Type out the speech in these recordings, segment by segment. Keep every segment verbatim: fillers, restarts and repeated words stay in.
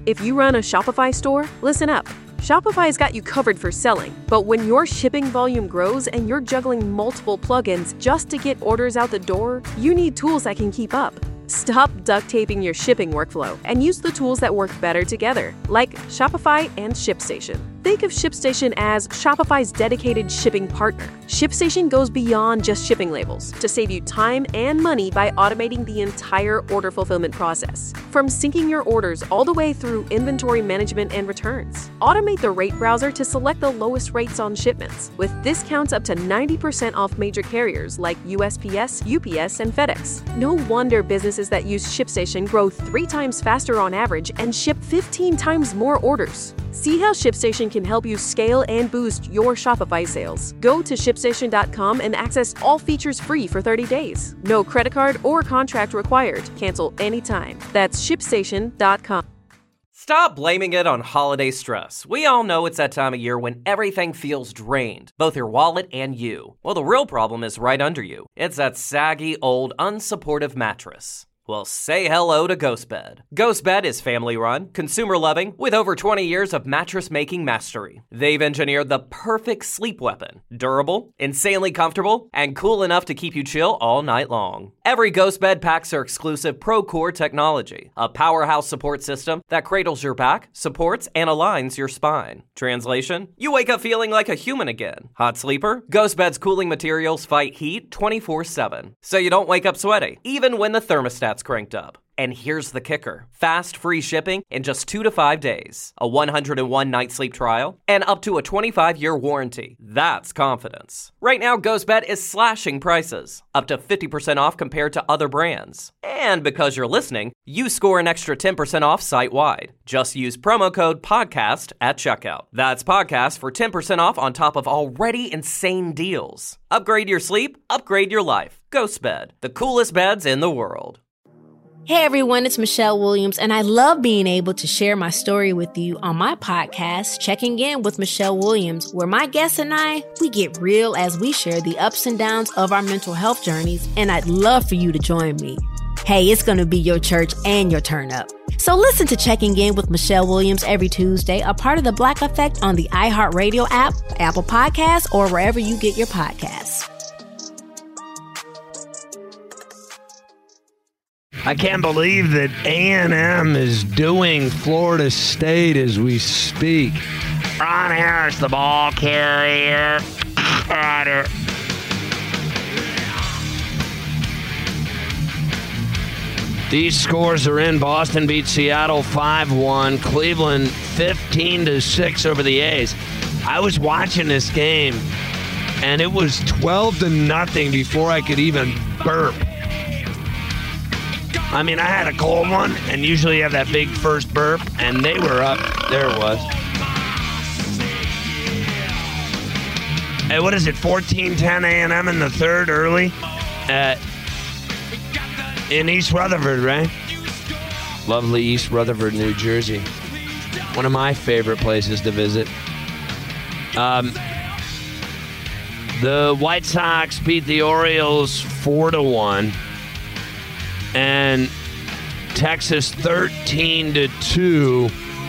If you run a Shopify store, listen up. Shopify's got you covered for selling, but when your shipping volume grows and you're juggling multiple plugins just to get orders out the door, you need tools that can keep up. Stop duct taping your shipping workflow and use the tools that work better together, like Shopify and ShipStation. Think of ShipStation as Shopify's dedicated shipping partner. ShipStation goes beyond just shipping labels to save you time and money by automating the entire order fulfillment process. From syncing your orders all the way through inventory management and returns. Automate the rate browser to select the lowest rates on shipments, with discounts up to ninety percent off major carriers like U S P S, U P S, and FedEx. No wonder businesses that use ShipStation grow three times faster on average and ship fifteen times more orders. See how ShipStation can help you scale and boost your Shopify sales. Go to ship station dot com and access all features free for thirty days. No credit card or contract required. Cancel anytime. That's ship station dot com. Stop blaming it on holiday stress. We all know it's that time of year when everything feels drained, both your wallet and you. Well, the real problem is right under you. It's that saggy, old, unsupportive mattress. Well, say hello to GhostBed. GhostBed is family-run, consumer-loving, with over twenty years of mattress-making mastery. They've engineered the perfect sleep weapon. Durable, insanely comfortable, and cool enough to keep you chill all night long. Every GhostBed packs their exclusive ProCore technology, a powerhouse support system that cradles your back, supports, and aligns your spine. Translation? You wake up feeling like a human again. Hot sleeper? GhostBed's cooling materials fight heat twenty-four seven, so you don't wake up sweaty, even when the thermostat's cranked up. And here's the kicker. Fast, free shipping in just two to five days. A one hundred one night sleep trial, and up to a twenty-five year warranty. That's confidence. Right now, GhostBed is slashing prices. Up to fifty percent off compared to other brands. And because you're listening, you score an extra ten percent off site-wide. Just use promo code PODCAST at checkout. That's PODCAST for ten percent off on top of already insane deals. Upgrade your sleep, upgrade your life. GhostBed, the coolest beds in the world. Hey everyone, it's Michelle Williams, and I love being able to share my story with you on my podcast, Checking In with Michelle Williams, where my guests and I, we get real as we share the ups and downs of our mental health journeys, and I'd love for you to join me. Hey, it's going to be your church and your turn up. So listen to Checking In with Michelle Williams every Tuesday, a part of the Black Effect on the iHeartRadio app, Apple Podcasts, or wherever you get your podcasts. I can't believe that A and M is doing Florida State as we speak. Ron Harris, the ball carrier. Ryder. These scores are in. Boston beat Seattle five one. Cleveland fifteen to six over the A's. I was watching this game, and it was twelve to nothing before I could even burp. I mean, I had a cold one, and usually you have that big first burp, and they were up. There it was. Hey, what is it, fourteen ten A and M in the third early at, in East Rutherford, right? Lovely East Rutherford, New Jersey. One of my favorite places to visit. Um, the White Sox beat the Orioles four to one. And Texas thirteen to two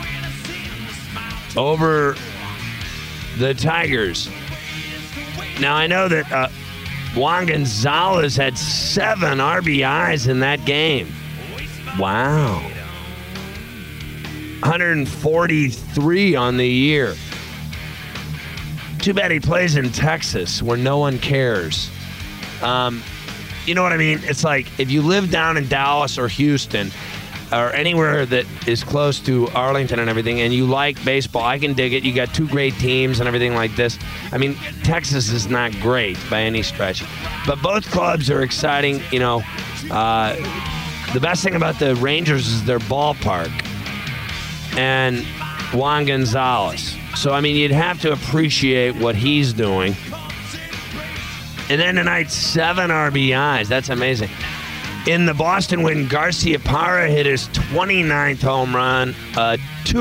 over the Tigers. Now, I know that uh, Juan Gonzalez had seven R B Is in that game. Wow. one hundred forty-three on the year. Too bad he plays in Texas where no one cares. Um... You know what I mean? It's like if you live down in Dallas or Houston or anywhere that is close to Arlington and everything, and you like baseball, I can dig it. You got two great teams and everything like this. I mean, Texas is not great by any stretch. But both clubs are exciting. You know, uh, the best thing about the Rangers is their ballpark and Juan Gonzalez. So, I mean, you'd have to appreciate what he's doing. And then tonight, seven R B Is. That's amazing. In the Boston win, Garciaparra hit his twenty-ninth home run, a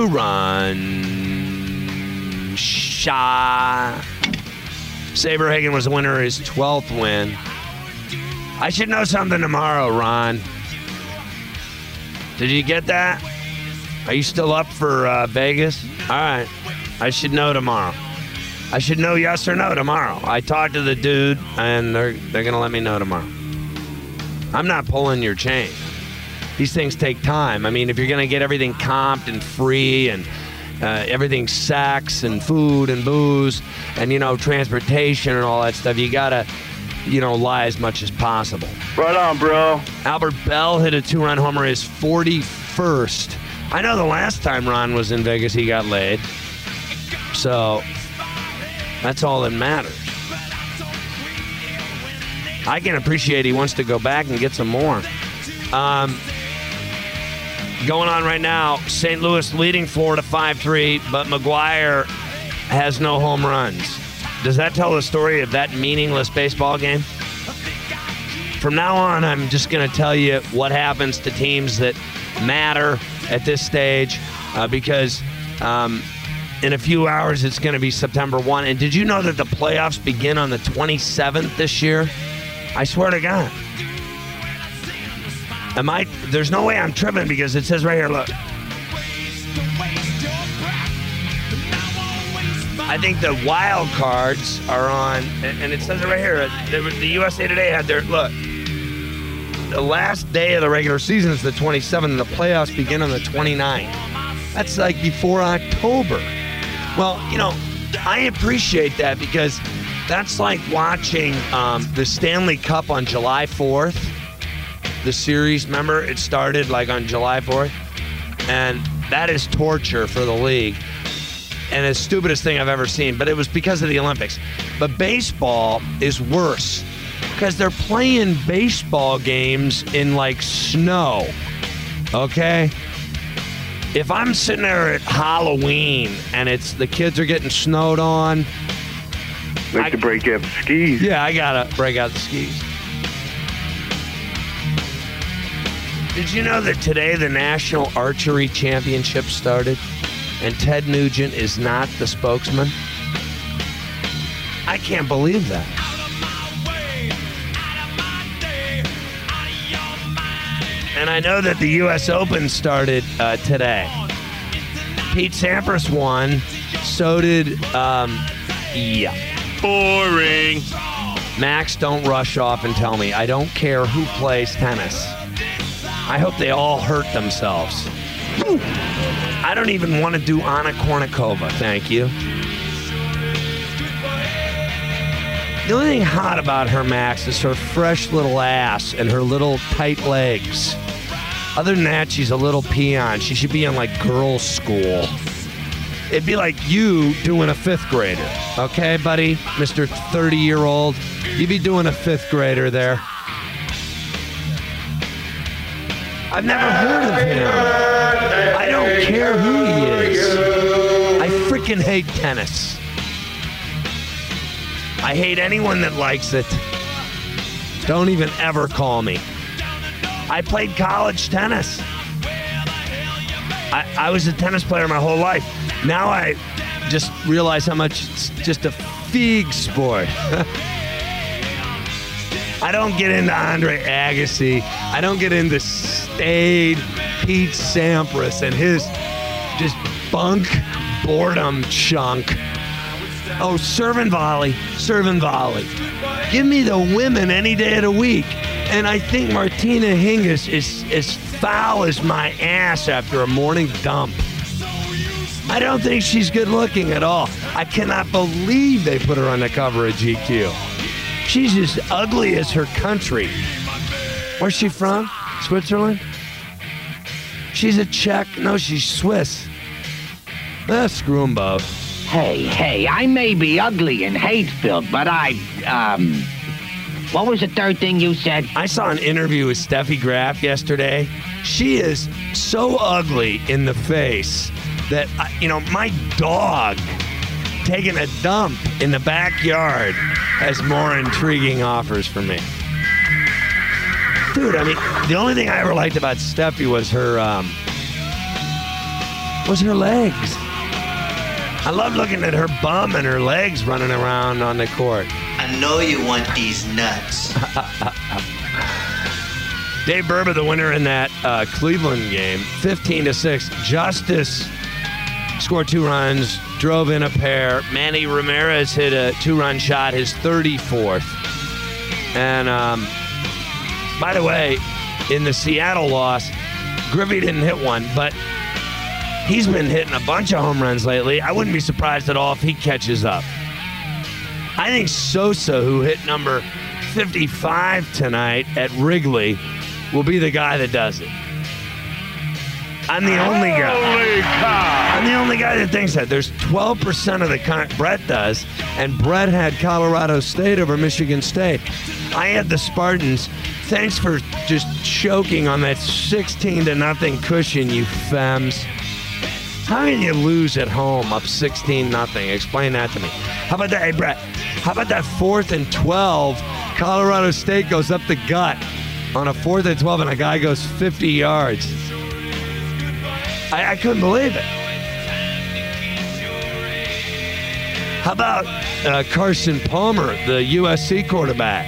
two-run shot. Saberhagen was the winner of his twelfth win. I should know something tomorrow, Ron. Did you get that? Are you still up for uh, Vegas? All right. I should know tomorrow. I should know yes or no tomorrow. I talked to the dude, and they're they're gonna let me know tomorrow. I'm not pulling your chain. These things take time. I mean, if you're gonna get everything comped and free and uh, everything sex and food and booze and, you know, transportation and all that stuff, you gotta, you know, lie as much as possible. Right on, bro. Albert Bell hit a two-run homer, his forty-first. I know the last time Ron was in Vegas, he got laid. So that's all that matters. I can appreciate he wants to go back and get some more. Um, going on right now, Saint Louis leading Florida five three, but McGuire has no home runs. Does that tell the story of that meaningless baseball game? From now on, I'm just going to tell you what happens to teams that matter at this stage, uh, because um, in a few hours it's going to be September first. And did you know that the playoffs begin on the twenty-seventh this year? I swear to God. Am I? There's no way I'm tripping because it says right here, look. I think the wild cards are on, and it says it right here. The U S A Today had their, look. The last day of the regular season is the twenty-seventh, and the playoffs begin on the twenty-ninth. That's like before October. Well, you know, I appreciate that because that's like watching um, the Stanley Cup on July fourth. The series, remember, it started like on July fourth. And that is torture for the league. And the stupidest thing I've ever seen, but it was because of the Olympics. But baseball is worse because they're playing baseball games in like snow, okay? If I'm sitting there at Halloween and it's the kids are getting snowed on, like I, to break out the skis. Yeah, I gotta break out the skis. Did you know that today the National Archery Championship started and Ted Nugent is not the spokesman? I can't believe that. And I know that the U S Open started uh, today. Pete Sampras won. So did, um, yeah. Boring. Max, don't rush off and tell me. I don't care who plays tennis. I hope they all hurt themselves. I don't even want to do Anna Kournikova, thank you. The only thing hot about her, Max, is her fresh little ass and her little tight legs. Other than that, she's a little peon. She should be in, like, girls' school. It'd be like you doing a fifth grader. Okay, buddy? Mister thirty-year-old. You'd be doing a fifth grader there. I've never heard of him. I don't care who he is. I freaking hate tennis. I hate anyone that likes it. Don't even ever call me. I played college tennis. I, I was a tennis player my whole life. Now I just realize how much it's just a fig sport. I don't get into Andre Agassi. I don't get into staid Pete Sampras and his just bunk boredom chunk. Oh, serve and volley, serve and volley. Give me the women any day of the week. And I think Martina Hingis is as foul as my ass after a morning dump. I don't think she's good looking at all. I cannot believe they put her on the cover of G Q. She's as ugly as her country. Where's she from? Switzerland? She's a Czech. No, she's Swiss. Ah, screw them both. Hey, hey, I may be ugly and hate-filled, but I, um... what was the third thing you said? I saw an interview with Steffi Graf yesterday. She is so ugly in the face that, you know, my dog taking a dump in the backyard has more intriguing offers for me. Dude, I mean, the only thing I ever liked about Steffi was her, um, was her legs. I love looking at her bum and her legs running around on the court. I know you want these nuts. Dave Burba, the winner in that uh, Cleveland game, fifteen to six. Justice scored two runs, drove in a pair. Manny Ramirez hit a two-run shot, his thirty-fourth. And um, by the way, in the Seattle loss, Griffey didn't hit one, but he's been hitting a bunch of home runs lately. I wouldn't be surprised at all if he catches up. I think Sosa, who hit number fifty-five tonight at Wrigley, will be the guy that does it. I'm the only guy. Holy cow. I'm the only guy that thinks that. There's twelve percent of the con- Brett does, and Brett had Colorado State over Michigan State. I had the Spartans. Thanks for just choking on that sixteen to nothing cushion, you femmes. How can you lose at home up sixteen nothing? Explain that to me. How about that, hey Brett? How about that fourth and twelve? Colorado State goes up the gut on a fourth and twelve, and a guy goes fifty yards. I, I couldn't believe it. How about uh, Carson Palmer, the U S C quarterback?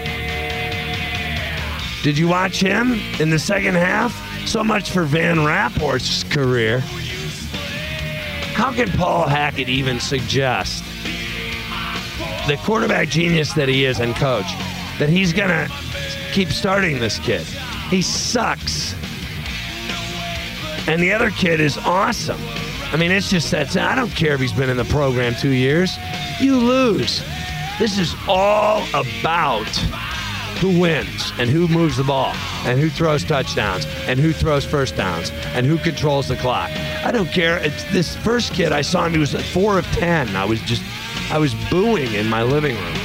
Did you watch him in the second half? So much for Van Rapport's career. How can Paul Hackett even suggest, the quarterback genius that he is and coach, that he's going to keep starting this kid? He sucks. And the other kid is awesome. I mean, it's just that, I don't care if he's been in the program two years. You lose. This is all about who wins and who moves the ball and who throws touchdowns and who throws first downs and who controls the clock. I don't care. It's this first kid, I saw him, he was at four of ten. I was just, I was booing in my living room.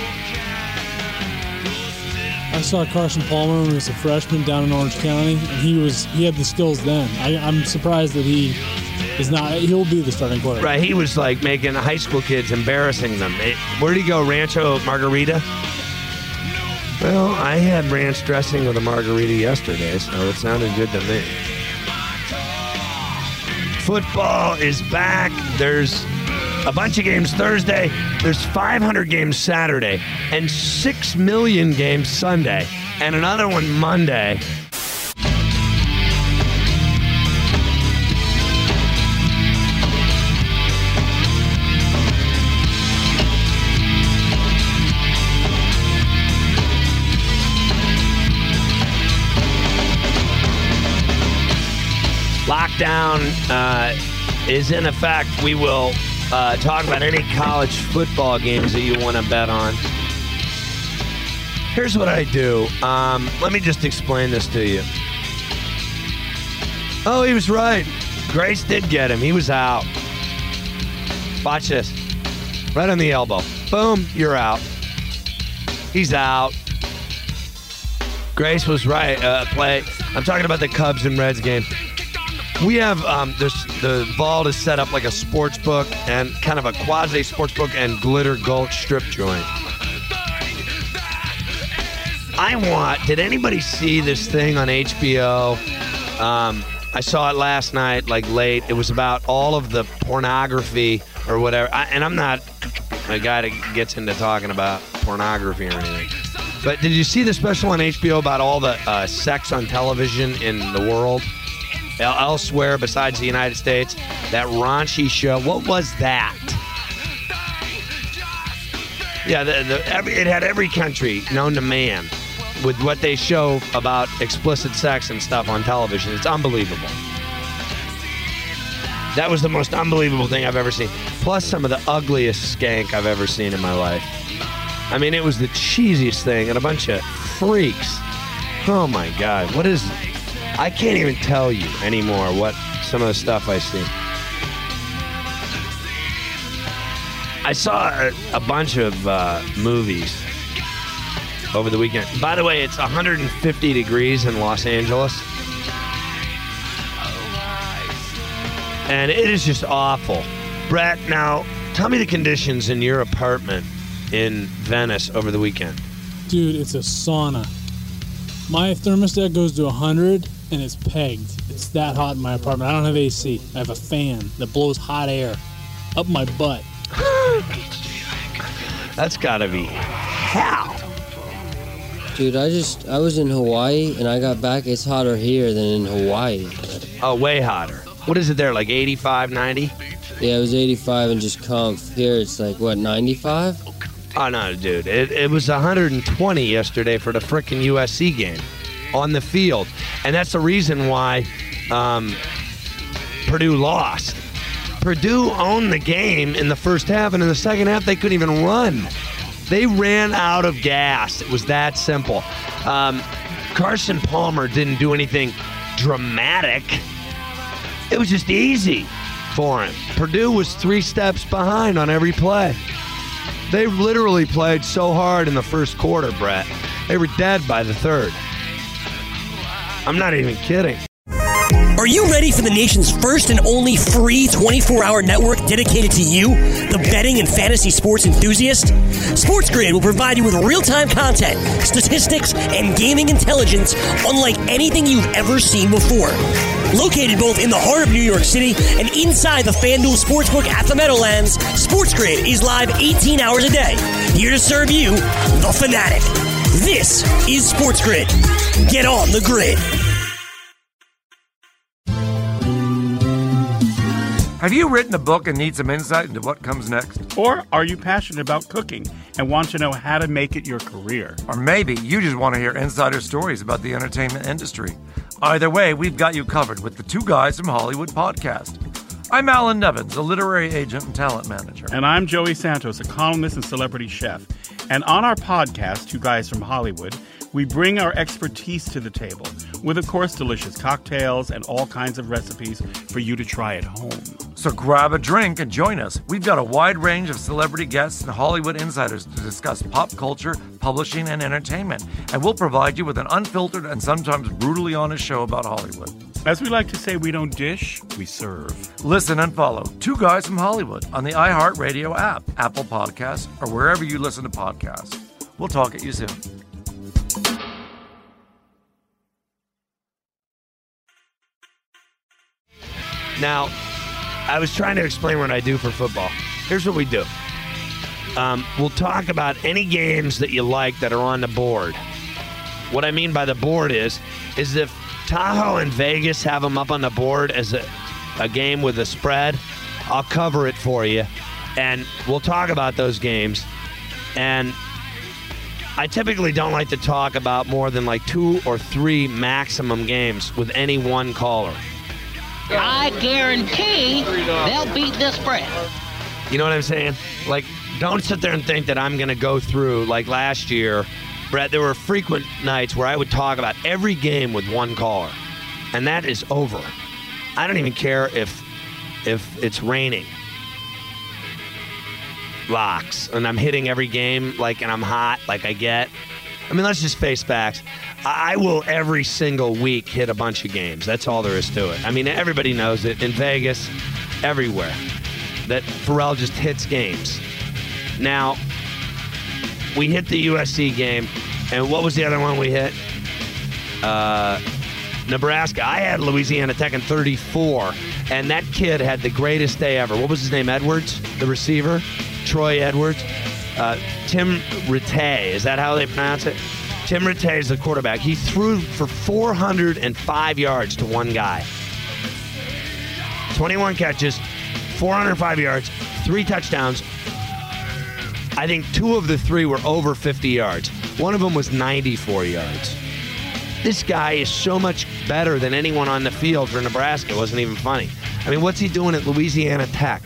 I saw Carson Palmer when he was a freshman down in Orange County, and he was he had the skills then. I, I'm surprised that he is not. He'll be the starting quarterback. Right, he was like making high school kids, embarrassing them. It, where did he go? Rancho Margarita? Well, I had ranch dressing with a margarita yesterday, so it sounded good to me. Football is back. There's a bunch of games Thursday. There's five hundred games Saturday and six million games Sunday and another one Monday. Lockdown uh, is in effect. We will uh, talk about any college football games that you want to bet on. Here's what I do. Um, let me just explain this to you. Oh, he was right. Grace did get him. He was out. Watch this. Right on the elbow. Boom, you're out. He's out. Grace was right. Uh, play. I'm talking about the Cubs and Reds game. We have um, this, the vault is set up like a sports book and kind of a quasi sports book and Glitter Gulch strip joint. I want, did anybody see this thing on H B O? Um, I saw it last night, like late. It was about all of the pornography or whatever. I, and I'm not a guy that gets into talking about pornography or anything. But did you see the special on H B O about all the uh, sex on television in the world? Elsewhere besides the United States, that raunchy show. What was that? Yeah, the, the, every, it had every country known to man with what they show about explicit sex and stuff on television. It's unbelievable. That was the most unbelievable thing I've ever seen. Plus some of the ugliest skank I've ever seen in my life. I mean, it was the cheesiest thing and a bunch of freaks. Oh my God, what is... I can't even tell you anymore what some of the stuff I see. I saw a, a bunch of uh, movies over the weekend. By the way, it's one hundred fifty degrees in Los Angeles. And it is just awful. Brett, now, tell me the conditions in your apartment in Venice over the weekend. Dude, it's a sauna. My thermostat goes to one hundred, and it's pegged. It's that hot in my apartment. I don't have A C. I have a fan that blows hot air up my butt. That's gotta be hell. Dude, I just, I was in Hawaii, and I got back, it's hotter here than in Hawaii. Oh, way hotter. What is it there, like eighty-five, ninety? Yeah, it was eighty-five and just comf. Here it's like, what, ninety-five? Oh, no, dude. It, it was one hundred twenty yesterday for the frickin' U S C game on the field. And that's the reason why um, Purdue lost. Purdue owned the game in the first half, and in the second half, they couldn't even run. They ran out of gas. It was that simple. Um, Carson Palmer didn't do anything dramatic. It was just easy for him. Purdue was three steps behind on every play. They literally played so hard in the first quarter, Brett. They were dead by the third. I'm not even kidding. Are you ready for the nation's first and only free twenty-four hour network dedicated to you, the betting and fantasy sports enthusiast? SportsGrid will provide you with real-time content, statistics, and gaming intelligence unlike anything you've ever seen before. Located both in the heart of New York City and inside the FanDuel Sportsbook at the Meadowlands, SportsGrid is live eighteen hours a day, here to serve you, the fanatic. This is SportsGrid. Get on the grid. Have you written a book and need some insight into what comes next? Or are you passionate about cooking and want to know how to make it your career? Or maybe you just want to hear insider stories about the entertainment industry. Either way, we've got you covered with the Two Guys from Hollywood podcast. I'm Alan Nevins, a literary agent and talent manager. And I'm Joey Santos, a columnist and celebrity chef. And on our podcast, Two Guys from Hollywood, we bring our expertise to the table with, of course, delicious cocktails and all kinds of recipes for you to try at home. So grab a drink and join us. We've got a wide range of celebrity guests and Hollywood insiders to discuss pop culture, publishing, and entertainment. And we'll provide you with an unfiltered and sometimes brutally honest show about Hollywood. As we like to say, we don't dish, we serve. Listen and follow Two Guys from Hollywood on the iHeartRadio app, Apple Podcasts, or wherever you listen to podcasts. We'll talk at you soon. Now, I was trying to explain what I do for football. Here's what we do. Um, we'll talk about any games that you like that are on the board. What I mean by the board is, is if Tahoe and Vegas have them up on the board as a, a game with a spread, I'll cover it for you. And we'll talk about those games. And I typically don't like to talk about more than like two or three maximum games with any one caller. I guarantee they'll beat this spread. You know what I'm saying? Like, don't sit there and think that I'm going to go through, like last year, Brett, there were frequent nights where I would talk about every game with one caller. And that is over. I don't even care if if it's raining. Locks. And I'm hitting every game, like, and I'm hot, like I get. I mean, let's just face facts. I will every single week hit a bunch of games. That's all there is to it. I mean, everybody knows it in Vegas, everywhere, that Pharrell just hits games. Now, we hit the U S C game, and what was the other one we hit? Uh, Nebraska. I had Louisiana Tech in thirty-four, and that kid had the greatest day ever. What was his name? Edwards, the receiver? Troy Edwards? Uh, Tim Rattay, is that how they pronounce it? Tim Rattay is the quarterback. He threw for four hundred five yards to one guy. twenty-one catches, four hundred five yards, three touchdowns. I think two of the three were over fifty yards. One of them was ninety-four yards. This guy is so much better than anyone on the field for Nebraska. It wasn't even funny. I mean, what's he doing at Louisiana Tech?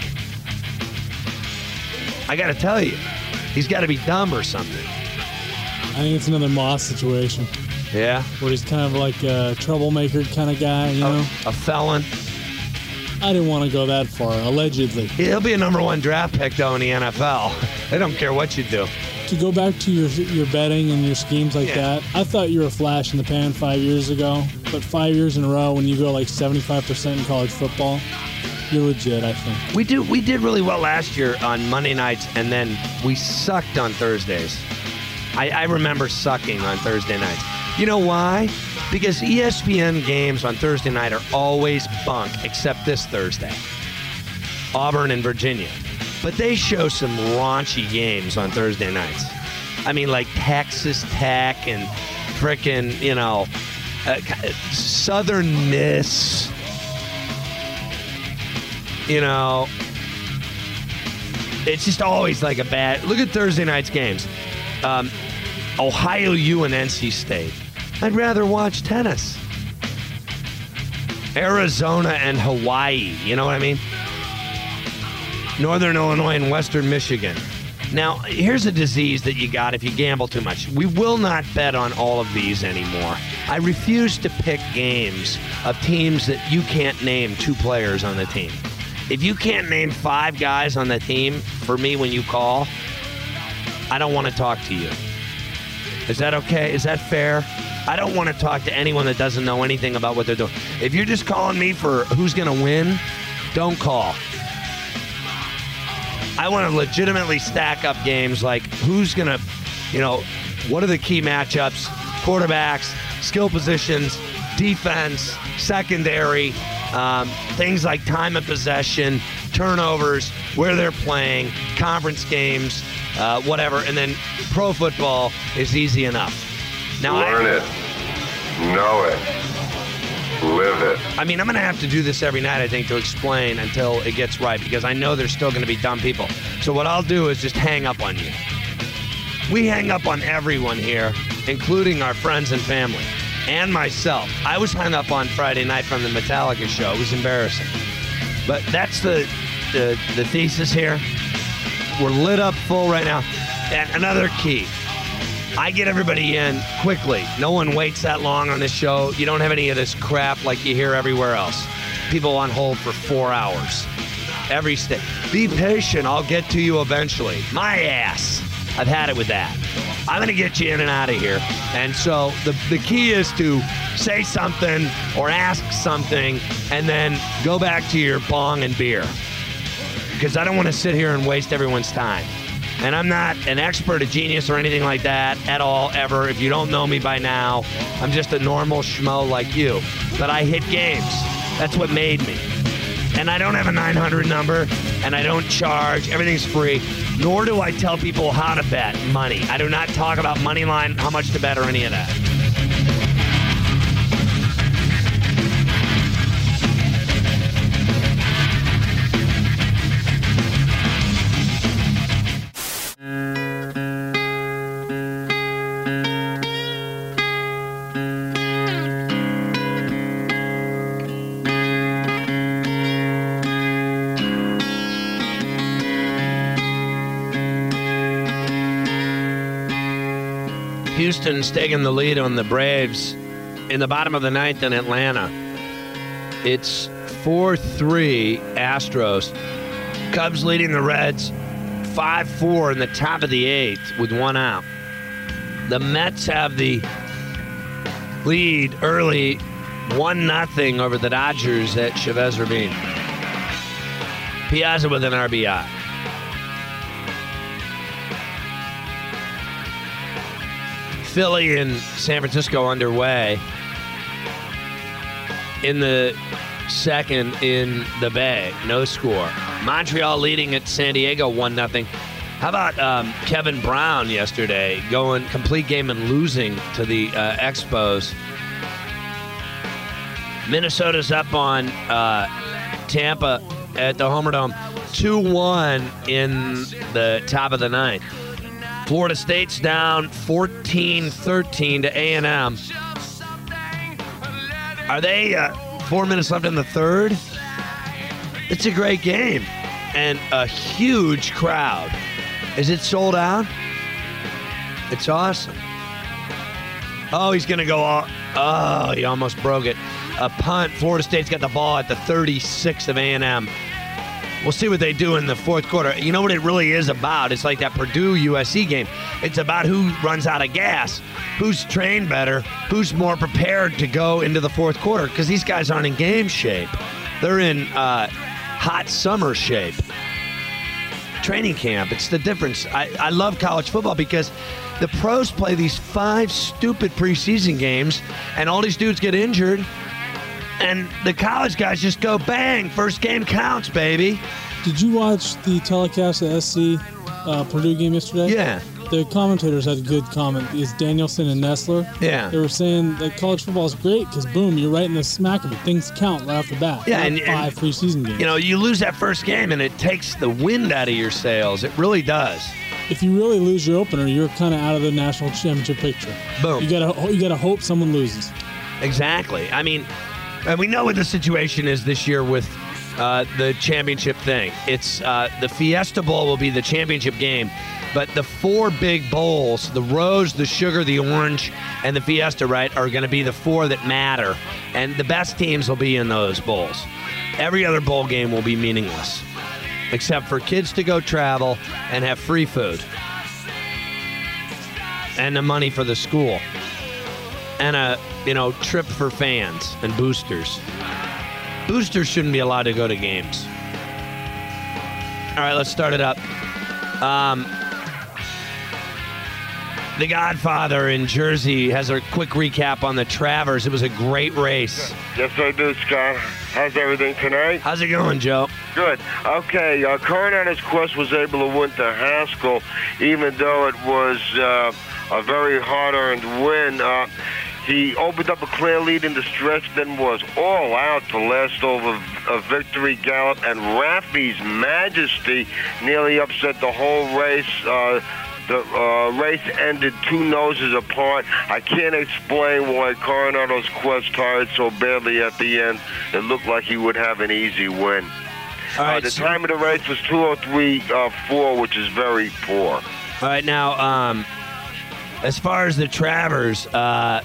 I got to tell you, he's got to be dumb or something. I think it's another Moss situation. Yeah? Where he's kind of like a troublemaker kind of guy, you know? A, a felon. I didn't want to go that far, allegedly. He'll be a number one draft pick, though, in the N F L. They don't care what you do. To go back to your your betting and your schemes like yeah. that, I thought you were a flash in the pan five years ago, but five years in a row when you go like seventy-five percent in college football, you're legit, I think. We do. We did really well last year on Monday nights, and then we sucked on Thursdays. I, I remember sucking on Thursday nights. You know why? Because E S P N games on Thursday night are always bunk, except this Thursday. Auburn and Virginia. But they show some raunchy games on Thursday nights. I mean, like Texas Tech and frickin', you know, uh, Southern Miss. You know, it's just always like a bad. Look at Thursday night's games. Um, Ohio U and N C State. I'd rather watch tennis. Arizona and Hawaii. You know what I mean? Northern Illinois and Western Michigan. Now, here's a disease that you got if you gamble too much. We will not bet on all of these anymore. I refuse to pick games of teams that you can't name two players on the team. If you can't name five guys on the team for me when you call, I don't want to talk to you. Is that okay? Is that fair? I don't want to talk to anyone that doesn't know anything about what they're doing. If you're just calling me for who's going to win, don't call. I want to legitimately stack up games like who's going to, you know, what are the key matchups, quarterbacks, skill positions, defense, secondary, um, things like time of possession, turnovers, where they're playing, conference games, uh, whatever. And then pro football is easy enough. Now, Learn I, it. Know it. Live it. I mean, I'm going to have to do this every night, I think, to explain until it gets right, because I know there's still going to be dumb people. So what I'll do is just hang up on you. We hang up on everyone here, including our friends and family, and myself. I was hung up on Friday night from the Metallica show. It was embarrassing. But that's the, the, the thesis here. We're lit up full right now. And another key. I get everybody in quickly. No one waits that long on this show. You don't have any of this crap like you hear everywhere else. People on hold for four hours. Every state. Be patient. I'll get to you eventually. My ass. I've had it with that. I'm going to get you in and out of here. And so the, the key is to say something or ask something and then go back to your bong and beer. Because I don't want to sit here and waste everyone's time. And I'm not an expert, a genius, or anything like that at all, ever. If you don't know me by now, I'm just a normal schmo like you. But I hit games. That's what made me. And I don't have a nine hundred number, and I don't charge. Everything's free. Nor do I tell people how to bet money. I do not talk about money line, how much to bet, or any of that. Houston's taking the lead on the Braves in the bottom of the ninth in Atlanta. It's four three Astros. Cubs leading the Reds five four in the top of the eighth with one out. The Mets have the lead early one nothing over the Dodgers at Chavez Ravine. Piazza with an R B I. Philly and San Francisco underway in the second in the Bay. No score. Montreal leading at San Diego one nothing. How about um, Kevin Brown yesterday going complete game and losing to the uh, Expos? Minnesota's up on uh, Tampa at the Homerdome two one in the top of the ninth. Florida State's down fourteen thirteen to A and M. Are they uh, four minutes left in the third? It's a great game and a huge crowd. Is it sold out? It's awesome. Oh, he's going to go off. Oh, he almost broke it. A punt. Florida State's got the ball at the thirty-six of A and M. We'll see what they do in the fourth quarter. You know what it really is about? It's like that Purdue U S C game. It's about who runs out of gas, who's trained better, who's more prepared to go into the fourth quarter, because these guys aren't in game shape. They're in uh, hot summer shape. Training camp, it's the difference. I, I love college football because the pros play these five stupid preseason games, and all these dudes get injured, and the college guys just go, bang, first game counts, baby. Did you watch the telecast of S C uh, Purdue game yesterday? Yeah. the commentators had a good comment. It's Danielson and Nestler. Yeah. They were saying that college football is great because, boom, you're right in the smack of it. Things count right off the bat. Yeah, Like and, five and, preseason games. You know, you lose that first game, and it takes the wind out of your sails. It really does. If you really lose your opener, you're kind of out of the national championship picture. Boom. You gotta you gotta hope someone loses. Exactly. I mean, and we know what the situation is this year with uh, the championship thing. It's uh, the Fiesta Bowl will be the championship game, but the four big bowls, the Rose, the Sugar, the Orange, and the Fiesta, right, are going to be the four that matter, and the best teams will be in those bowls. Every other bowl game will be meaningless, except for kids to go travel and have free food and the money for the school and a, you know, trip for fans and boosters. Boosters shouldn't be allowed to go to games. All right, let's start it up. Um, the Godfather in Jersey has a quick recap on the Travers. It was a great race. Yes, I do, Scott. How's everything tonight? How's it going, Joe? Good. Okay, uh, Coronado's Quest was able to win to Haskell, even though it was uh, a very hard-earned win. Uh, he opened up a clear lead in the stretch, then was all out to last over a victory gallop, and Raffy's Majesty nearly upset the whole race. Uh, The uh, race ended two noses apart. I can't explain why Coronado's Quest tired so badly at the end. It looked like he would have an easy win. All right, uh, the so- time of the race was two oh three point four, which is very poor. All right, now, um, as far as the Travers, uh,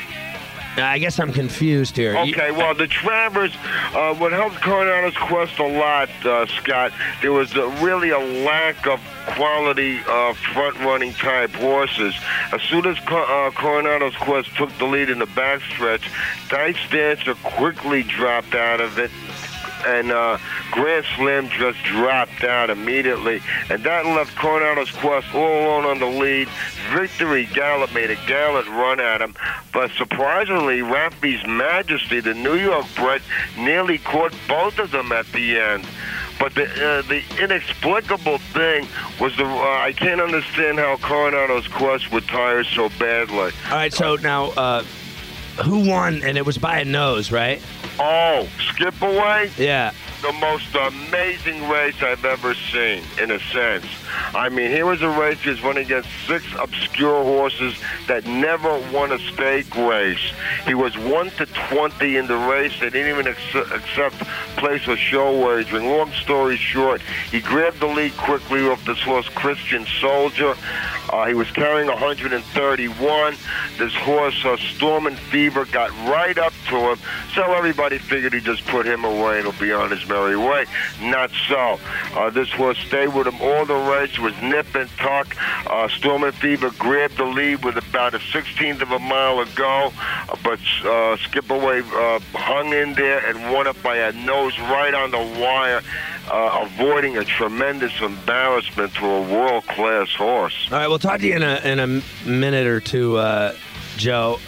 I guess I'm confused here. Okay, well, the Travers, uh, what helped Coronado's Quest a lot, uh, Scott, there was uh, really a lack of quality uh, front-running type horses. As soon as uh, Coronado's Quest took the lead in the backstretch, Dice Dancer quickly dropped out of it, and uh, Grand Slam just dropped out immediately, and that left Coronado's Quest all alone on the lead. Victory Gallop made a gallant run at him, but surprisingly, Raffy's Majesty, the New York bred, nearly caught both of them at the end. But the uh, the inexplicable thing was the uh, I can't understand how Coronado's Quest would tire so badly. All right, so now, uh, who won? And it was by a nose, right? Oh, Skip Away? Yeah. The most amazing race I've ever seen, in a sense. I mean, here was a race he was running against six obscure horses that never won a stake race. He was one to twenty in the race. They didn't even ex- accept place or show wagering. Long story short, he grabbed the lead quickly off this horse, Christian Soldier. Uh, he was carrying one hundred thirty-one. This horse, uh, Storm and Fever, got right up to him, so everybody figured he'd just put him away and he'll be on his merry way. Not so. Uh, this horse stayed with him all the race, was nip and tuck. Uh, Storm and Fever grabbed the lead with about a sixteenth of a mile to go, uh, but uh, Skip Away uh, hung in there and won it by a nose right on the wire, uh, avoiding a tremendous embarrassment to a world-class horse. All right, we'll talk to you in a, in a minute or two, uh, Joe.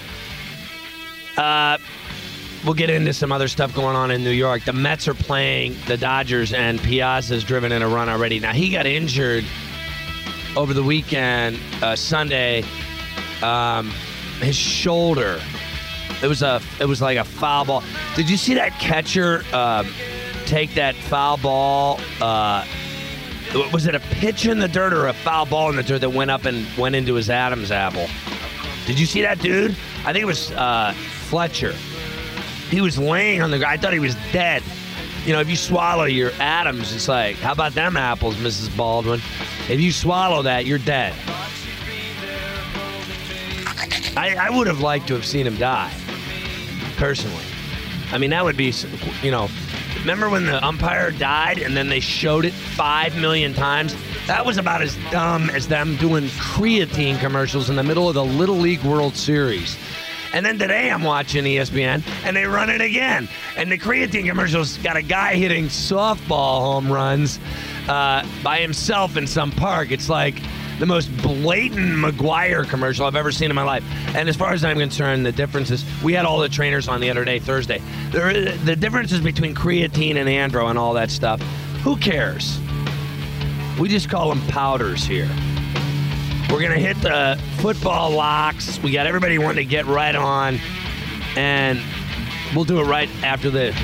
Uh, we'll get into some other stuff going on in New York. The Mets are playing the Dodgers, and Piazza's driven in a run already. Now, he got injured over the weekend, uh, Sunday, um, his shoulder. It was a, it was like a foul ball. Did you see that catcher uh, take that foul ball? Uh, was it a pitch in the dirt or a foul ball in the dirt that went up and went into his Adam's apple? Did you see that, dude? I think it was uh, Fletcher. He was laying on the ground. I thought he was dead. You know, if you swallow your Adams, it's like, how about them apples, Missus Baldwin? If you swallow that, you're dead. I, I would have liked to have seen him die, personally. I mean, that would be, you know, remember when the umpire died and then they showed it five million times? That was about as dumb as them doing creatine commercials in the middle of the Little League World Series. And then today I'm watching E S P N, and they run it again. And the creatine commercial's got a guy hitting softball home runs uh, by himself in some park. It's like the most blatant McGuire commercial I've ever seen in my life. And as far as I'm concerned, the differences, we had all the trainers on the other day, Thursday. There, the differences between creatine and andro and all that stuff, who cares? We just call them powders here. We're going to hit the football locks. We got everybody wanting to get right on, and we'll do it right after this.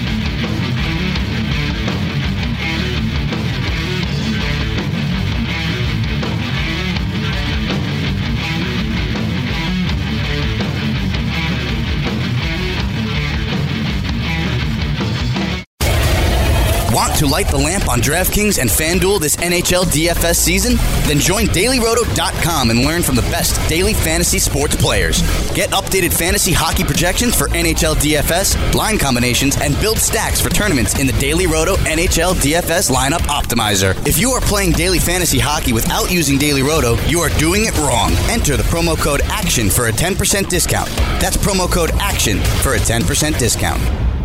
Want to light the lamp on DraftKings and FanDuel this N H L D F S season? Then join Daily Roto dot com and learn from the best daily fantasy sports players. Get updated fantasy hockey projections for N H L D F S, line combinations, and build stacks for tournaments in the Daily Roto N H L D F S Lineup Optimizer. If you are playing daily fantasy hockey without using Daily Roto, you are doing it wrong. Enter the promo code ACTION for a ten percent discount. That's promo code ACTION for a ten percent discount.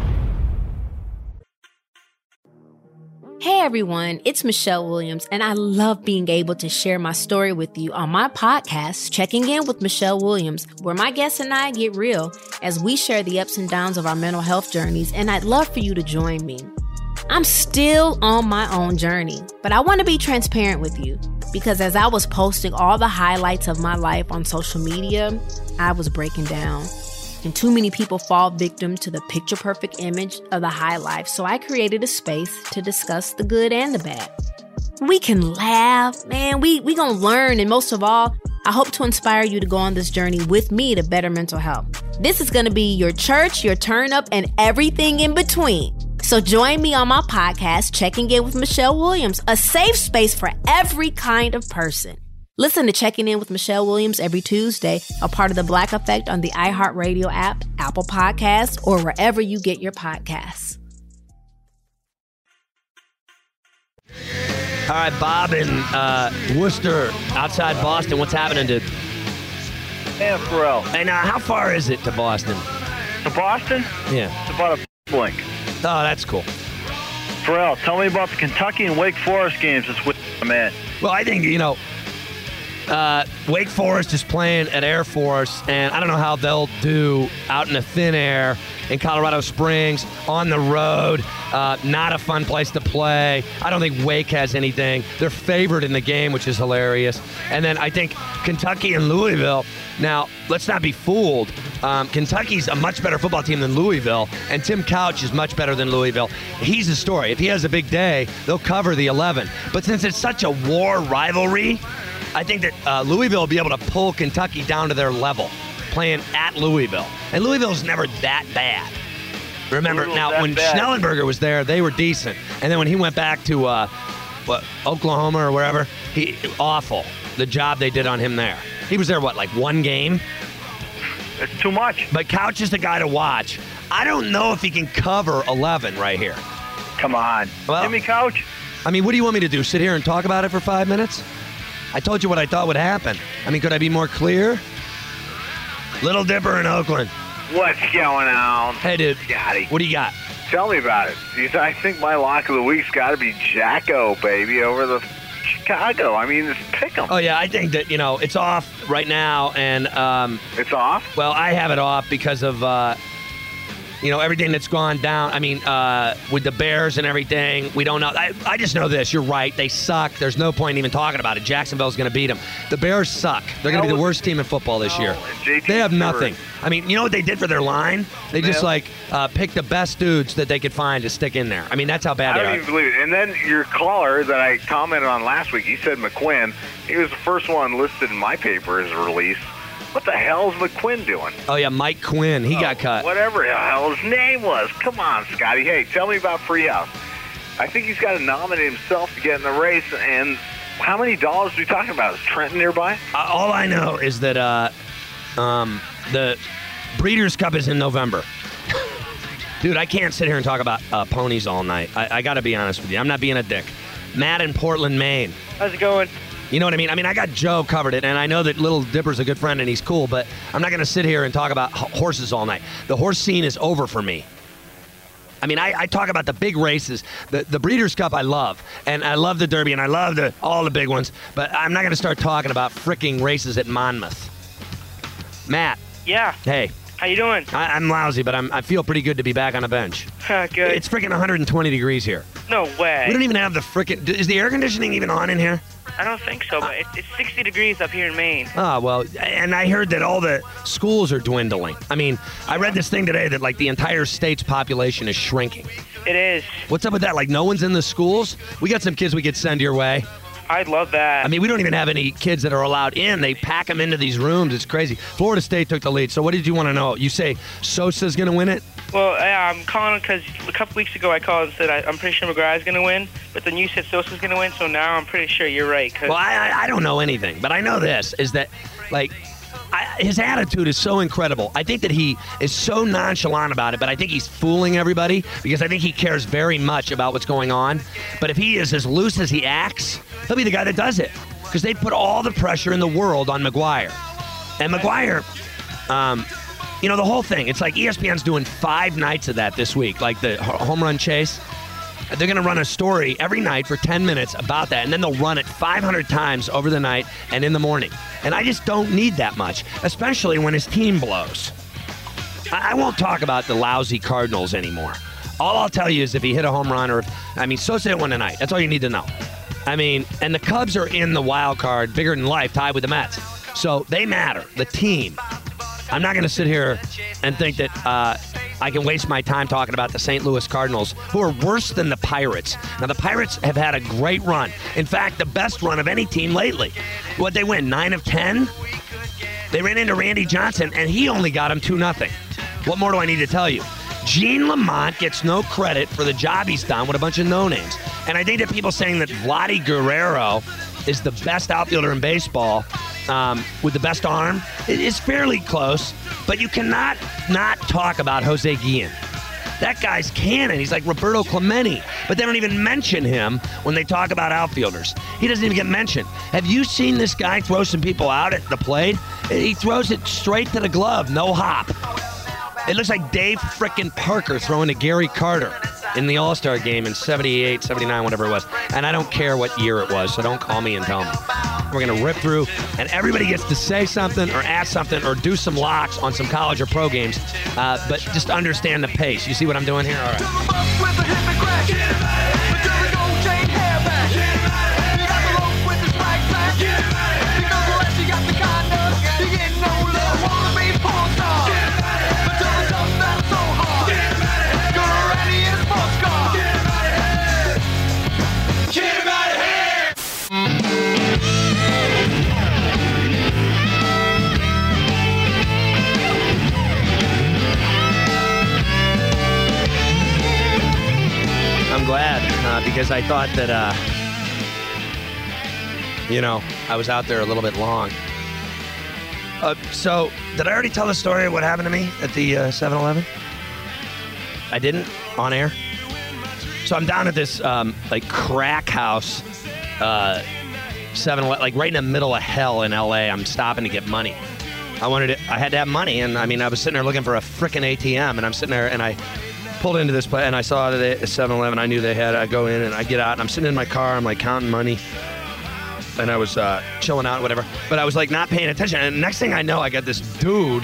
Hey everyone, it's Michelle Williams, and I love being able to share my story with you on my podcast, Checking In with Michelle Williams, where my guests and I get real as we share the ups and downs of our mental health journeys, and I'd love for you to join me. I'm still on my own journey, but I want to be transparent with you because as I was posting all the highlights of my life on social media, I was breaking down. And too many people fall victim to the picture-perfect image of the high life, so I created a space to discuss the good and the bad. We can laugh, man, we we gonna learn, and most of all, I hope to inspire you to go on this journey with me to better mental health. This is gonna be your church, your turn-up, and everything in between. So join me on my podcast, Checking In with Michelle Williams, a safe space for every kind of person. Listen to Checking In with Michelle Williams every Tuesday, a part of the Black Effect on the iHeartRadio app, Apple Podcasts, or wherever you get your podcasts. All right, Bob in uh, Worcester, outside Boston. What's happening, dude? Hey, Pharrell. Hey, now, how far is it to Boston? To Boston? Yeah. It's about a blink. Oh, that's cool. Pharrell, tell me about the Kentucky and Wake Forest games this week, man. Well, I think, you know, Uh, Wake Forest is playing at Air Force, and I don't know how they'll do out in the thin air in Colorado Springs, on the road. Uh, not a fun place to play. I don't think Wake has anything. They're favored in the game, which is hilarious. And then I think Kentucky and Louisville. Now, let's not be fooled. Um, Kentucky's a much better football team than Louisville, and Tim Couch is much better than Louisville. He's the story. If he has a big day, they'll cover the eleven. But since it's such a war rivalry, I think that uh, Louisville will be able to pull Kentucky down to their level, playing at Louisville. And Louisville's never that bad. Remember, now, when bad. Schnellenberger was there, they were decent. And then when he went back to uh, what, Oklahoma or wherever, he awful, the job they did on him there. He was there, what, like one game? It's too much. But Couch is the guy to watch. I don't know if he can cover eleven right here. Come on. Well, Give me Couch. I mean, what do you want me to do, sit here and talk about it for five minutes? I told you what I thought would happen. I mean, could I be more clear? Little Dipper in Oakland. What's going on? Hey, dude. Scotty. What do you got? Tell me about it. I think my lock of the week's got to be Jacko, baby, over the Chicago. I mean, it's pick 'em. Oh, yeah, I think that, you know, it's off right now. and um, It's off? Well, I have it off because of, uh, you know, everything that's gone down. I mean, uh, with the Bears and everything, we don't know. I, I just know this. You're right. They suck. There's no point even talking about it. Jacksonville's going to beat them. The Bears suck. They're going to be the worst team in football this year. They have nothing. I mean, you know what they did for their line? They just, like, uh, picked the best dudes that they could find to stick in there. I mean, that's how bad I they don't are. even believe it. And then your caller that I commented on last week, he said McQuinn. He was the first one listed in my paper as a release. What the hell is McQuinn doing? Oh, yeah, Mike Quinn. He oh, got cut. Whatever the hell his name was. Come on, Scotty. Hey, tell me about Freehouse. I think he's got to nominate himself to get in the race. And how many dollars are we talking about? Is Trenton nearby? Uh, all I know is that uh, um, the Breeders' Cup is in November. Dude, I can't sit here and talk about uh, ponies all night. I, I got to be honest with you. I'm not being a dick. Matt in Portland, Maine. How's it going? You know what I mean? I mean, I got Joe covered it, and I know that Little Dipper's a good friend and he's cool, but I'm not going to sit here and talk about h- horses all night. The horse scene is over for me. I mean, I, I talk about the big races. The the Breeders' Cup I love, and I love the Derby, and I love the all the big ones, but I'm not going to start talking about fricking races at Monmouth. Matt. Yeah. Hey. How you doing? I, I'm lousy, but I'm, I feel pretty good to be back on a bench. Good. It's freaking one hundred twenty degrees here. No way. We don't even have the frickin'... Is the air conditioning even on in here? I don't think so, but it's, it's sixty degrees up here in Maine. Oh, well, and I heard that all the schools are dwindling. I mean, I read this thing today that, like, the entire state's population is shrinking. It is. What's up with that? Like, no one's in the schools? We got some kids we could send your way. I'd love that. I mean, we don't even have any kids that are allowed in. They pack them into these rooms. It's crazy. Florida State took the lead. So what did you want to know? You say Sosa's going to win it? Well, yeah, I'm calling because a couple weeks ago I called and said I, I'm pretty sure McGrath's going to win, but then you said Sosa's going to win, so now I'm pretty sure you're right. Cause Well, I, I I don't know anything, but I know this, is that, like, I, his attitude is so incredible. I think that he is so nonchalant about it, but I think he's fooling everybody because I think he cares very much about what's going on. But if he is as loose as he acts, he'll be the guy that does it because they put all the pressure in the world on McGuire. And McGuire, um, you know, the whole thing, it's like E S P N's doing five nights of that this week, like the home run chase. They're going to run a story every night for ten minutes about that, and then they'll run it five hundred times over the night and in the morning. And I just don't need that much, especially when his team blows. I, I won't talk about the lousy Cardinals anymore. All I'll tell you is if he hit a home run or if, I mean, Sosa hit one tonight. That's all you need to know. I mean, and the Cubs are in the wild card, bigger than life, tied with the Mets. So they matter, the team. I'm not going to sit here and think that uh, I can waste my time talking about the Saint Louis Cardinals, who are worse than the Pirates. Now, the Pirates have had a great run. In fact, the best run of any team lately. What'd they win, nine of ten? They ran into Randy Johnson, and he only got him two nothing. What more do I need to tell you? Gene Lamont gets no credit for the job he's done with a bunch of no-names. And I think that people saying that Vladdy Guerrero is the best outfielder in baseball um, with the best arm is fairly close, but you cannot not talk about Jose Guillen. That guy's cannon. He's like Roberto Clemente, but they don't even mention him when they talk about outfielders. He doesn't even get mentioned. Have you seen this guy throw some people out at the plate? He throws it straight to the glove, no hop. It looks like Dave frickin' Parker throwing to Gary Carter in the All-Star game in seventy-eight, seventy-nine, whatever it was. And I don't care what year it was, so don't call me and tell me. We're going to rip through, and everybody gets to say something or ask something or do some locks on some college or pro games, uh, but just understand the pace. You see what I'm doing here? All right. I'm glad uh, because I thought that, uh, you know, I was out there a little bit long. Uh, so, did I already tell the story of what happened to me at the uh, seven eleven? I didn't? On air? So I'm down at this, um, like, crack house, uh, seven eleven, like right in the middle of hell in L A. I'm stopping to get money. I wanted it, I had to have money, and I mean, I was sitting there looking for a frickin' A T M, and I'm sitting there, and I pulled into this place, and I saw that at seven eleven, I knew they had, I go in, and I get out, and I'm sitting in my car, I'm like counting money, and I was uh, chilling out, whatever, but I was like not paying attention, and next thing I know, I got this dude,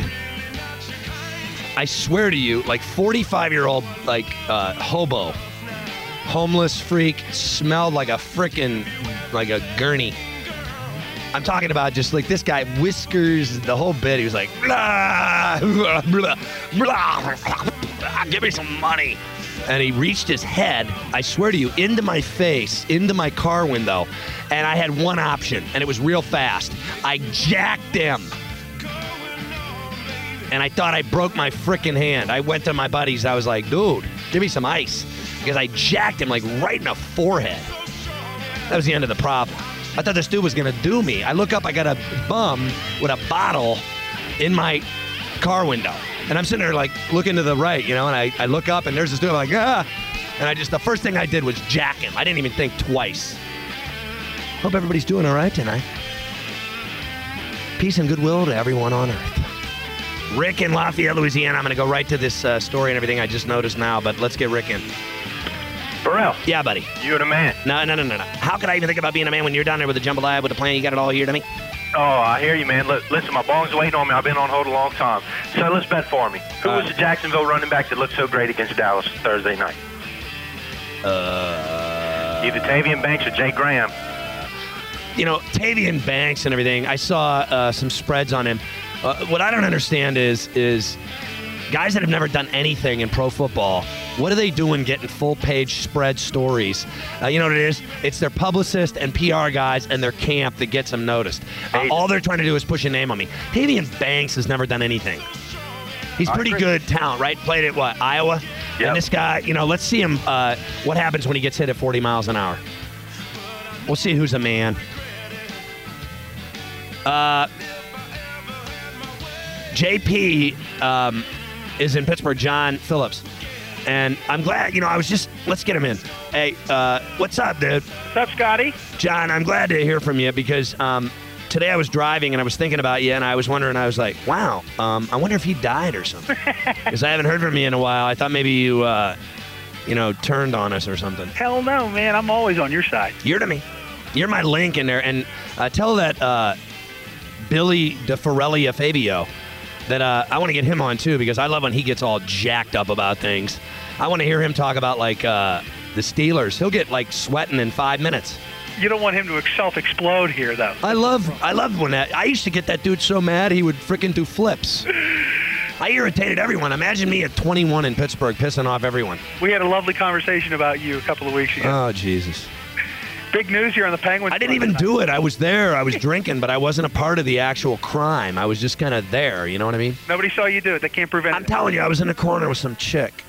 I swear to you, like forty-five-year-old, like, uh, hobo, homeless freak, smelled like a frickin', like a gurney. I'm talking about just like this guy, whiskers, the whole bit. He was like, blah, blah, blah, blah, give me some money. And he reached his head, I swear to you, into my face, into my car window. And I had one option, and it was real fast. I jacked him. And I thought I broke my frickin' hand. I went to my buddies. I was like, dude, give me some ice. Because I jacked him like right in the forehead. That was the end of the problem. I thought this dude was going to do me. I look up, I got a bum with a bottle in my car window. And I'm sitting there like looking to the right, you know, and I, I look up and there's this dude, I'm like, ah. And I just, the first thing I did was jack him. I didn't even think twice. Hope everybody's doing all right tonight. Peace and goodwill to everyone on earth. Rick in Lafayette, Louisiana. I'm going to go right to this uh, story and everything I just noticed now, but let's get Rick in. Burrell. Yeah, buddy. You're the man. No, no, no, no, no. How could I even think about being a man when you're down there with a jambalaya with a plan? You got it all here to me? Oh, I hear you, man. Look, listen, my bong's waiting on me. I've been on hold a long time. So let's bet for me. Who uh, was the Jacksonville running back that looked so great against Dallas Thursday night? Uh, Either Tavian Banks or Jay Graham. you know, Tavian Banks and everything, I saw uh, some spreads on him. Uh, what I don't understand is is guys that have never done anything in pro football, what are they doing getting full-page spread stories? Uh, you know what it is? It's their publicist and P R guys and their camp that gets them noticed. Uh, all they're trying to do is push a name on me. Tavian Banks has never done anything. He's pretty good talent, right? Played at, what, Iowa? Yep. And this guy, you know, let's see him, uh, what happens when he gets hit at forty miles an hour. We'll see who's a man. Uh, J P um, is in Pittsburgh, John Phillips. And I'm glad, you know, I was just, let's get him in. Hey, uh, what's up, dude? What's up, Scotty? John, I'm glad to hear from you because um, today I was driving and I was thinking about you and I was wondering, I was like, wow, um, I wonder if he died or something. Because I haven't heard from you in a while. I thought maybe you, uh, you know, turned on us or something. Hell no, man. I'm always on your side. You're to me. You're my link in there. And uh, tell that uh, Billy DeForelia Fabio that uh, I want to get him on, too, because I love when he gets all jacked up about things. I want to hear him talk about, like, uh, the Steelers. He'll get, like, sweating in five minutes. You don't want him to self-explode here, though. I love I love when that... I used to get that dude so mad he would frickin' do flips. I irritated everyone. Imagine me at twenty-one in Pittsburgh pissing off everyone. We had a lovely conversation about you a couple of weeks ago. Oh, Jesus. Big news here on the Penguins. I didn't even do it. I was there. I was drinking, but I wasn't a part of the actual crime. I was just kind of there. You know what I mean? Nobody saw you do it. They can't prove anything. I'm telling you, I was in the corner with some chick.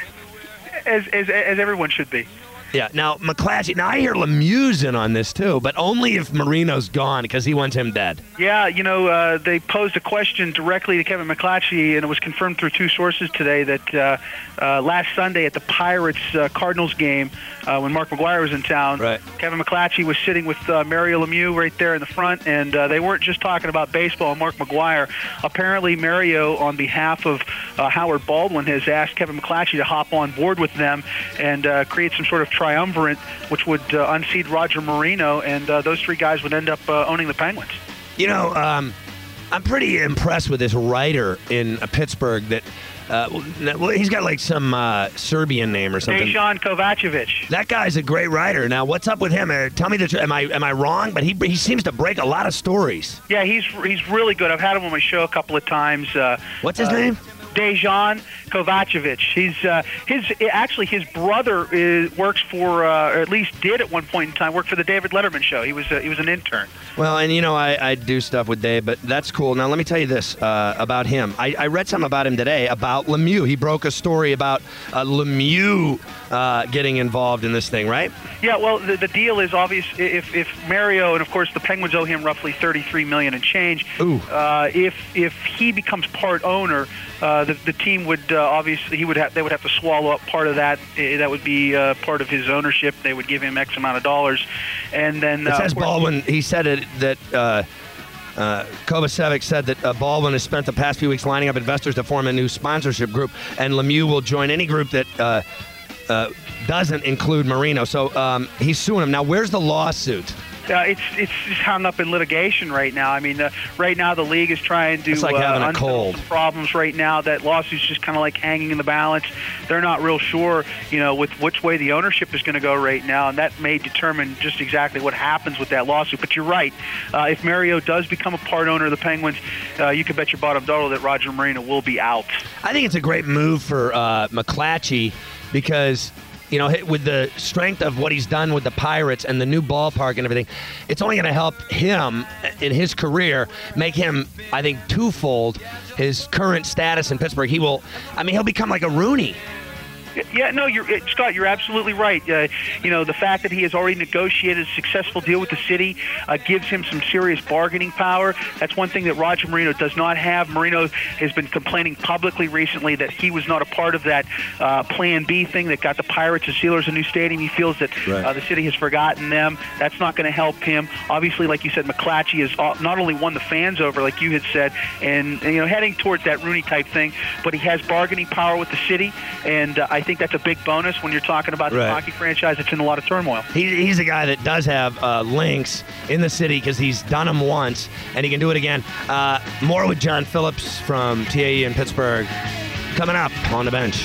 As as, as everyone should be. Yeah. Now, McClatchy. Now, I hear Lemieux's in on this, too, but only if Marino's gone because he wants him dead. Yeah, you know, uh, they posed a question directly to Kevin McClatchy, and it was confirmed through two sources today that uh, uh, last Sunday at the Pirates-Cardinals uh, game, uh, when Mark McGwire was in town, right. Kevin McClatchy was sitting with uh, Mario Lemieux right there in the front, and uh, they weren't just talking about baseball and Mark McGwire. Apparently, Mario, on behalf of uh, Howard Baldwin, has asked Kevin McClatchy to hop on board with them and uh, create some sort of triumvirate, which would uh, unseat Roger Marino, and uh, those three guys would end up uh, owning the Penguins. You know, um, I'm pretty impressed with this writer in uh, Pittsburgh that, uh, well, he's got like some uh, Serbian name or something. Dejan Kovacevic. That guy's a great writer. Now, what's up with him? Uh, tell me the truth. Am I am I wrong? But he he seems to break a lot of stories. Yeah, he's he's really good. I've had him on my show a couple of times. Uh, what's his uh, name? Dejan Kovacevic. He's uh, his actually his brother is, works for, uh, or at least did at one point in time, work for the David Letterman show. He was uh, he was an intern. Well, and you know I, I do stuff with Dave, but that's cool. Now let me tell you this uh, about him. I, I read something about him today about Lemieux. He broke a story about uh, Lemieux uh, getting involved in this thing, right? Yeah. Well, the, the deal is obvious. If if Mario, and of course the Penguins owe him roughly thirty-three million dollars and change. Ooh. Uh, if if he becomes part owner. Uh, the, the team would uh, obviously he would have they would have to swallow up part of that. Uh, that would be uh, part of his ownership. They would give him X amount of dollars, and then it uh, says Baldwin. He said it that uh, uh, Kovacevic said that uh, Baldwin has spent the past few weeks lining up investors to form a new sponsorship group, and Lemieux will join any group that uh, uh, doesn't include Marino. So um, he's suing him now. Where's the lawsuit? Uh, it's it's just hung up in litigation right now. I mean, uh, right now the league is trying to it's like uh, having a unsettle cold. some problems right now. That lawsuit's just kind of like hanging in the balance. They're not real sure, you know, with which way the ownership is going to go right now, and that may determine just exactly what happens with that lawsuit. But you're right. Uh, if Mario does become a part owner of the Penguins, uh, you can bet your bottom dollar that Roger Marino will be out. I think it's a great move for uh, McClatchy because. You know, with the strength of what he's done with the Pirates and the new ballpark and everything, it's only going to help him in his career, make him, I think, twofold his current status in Pittsburgh. He will, I mean, he'll become like a Rooney. Yeah, no, you're Scott. You're absolutely right. Uh, you know, the fact that he has already negotiated a successful deal with the city uh, gives him some serious bargaining power. That's one thing that Roger Marino does not have. Marino has been complaining publicly recently that he was not a part of that uh, Plan B thing that got the Pirates and Steelers a new stadium. He feels that right. uh, the city has forgotten them. That's not going to help him. Obviously, like you said, McClatchy has not only won the fans over, like you had said, and you know, heading towards that Rooney type thing, but he has bargaining power with the city, and uh, I I think that's a big bonus when you're talking about the right. hockey franchise that's in a lot of turmoil. He, he's a guy that does have uh, links in the city because he's done them once, and he can do it again. Uh, more with John Phillips from T A E in Pittsburgh coming up on the bench.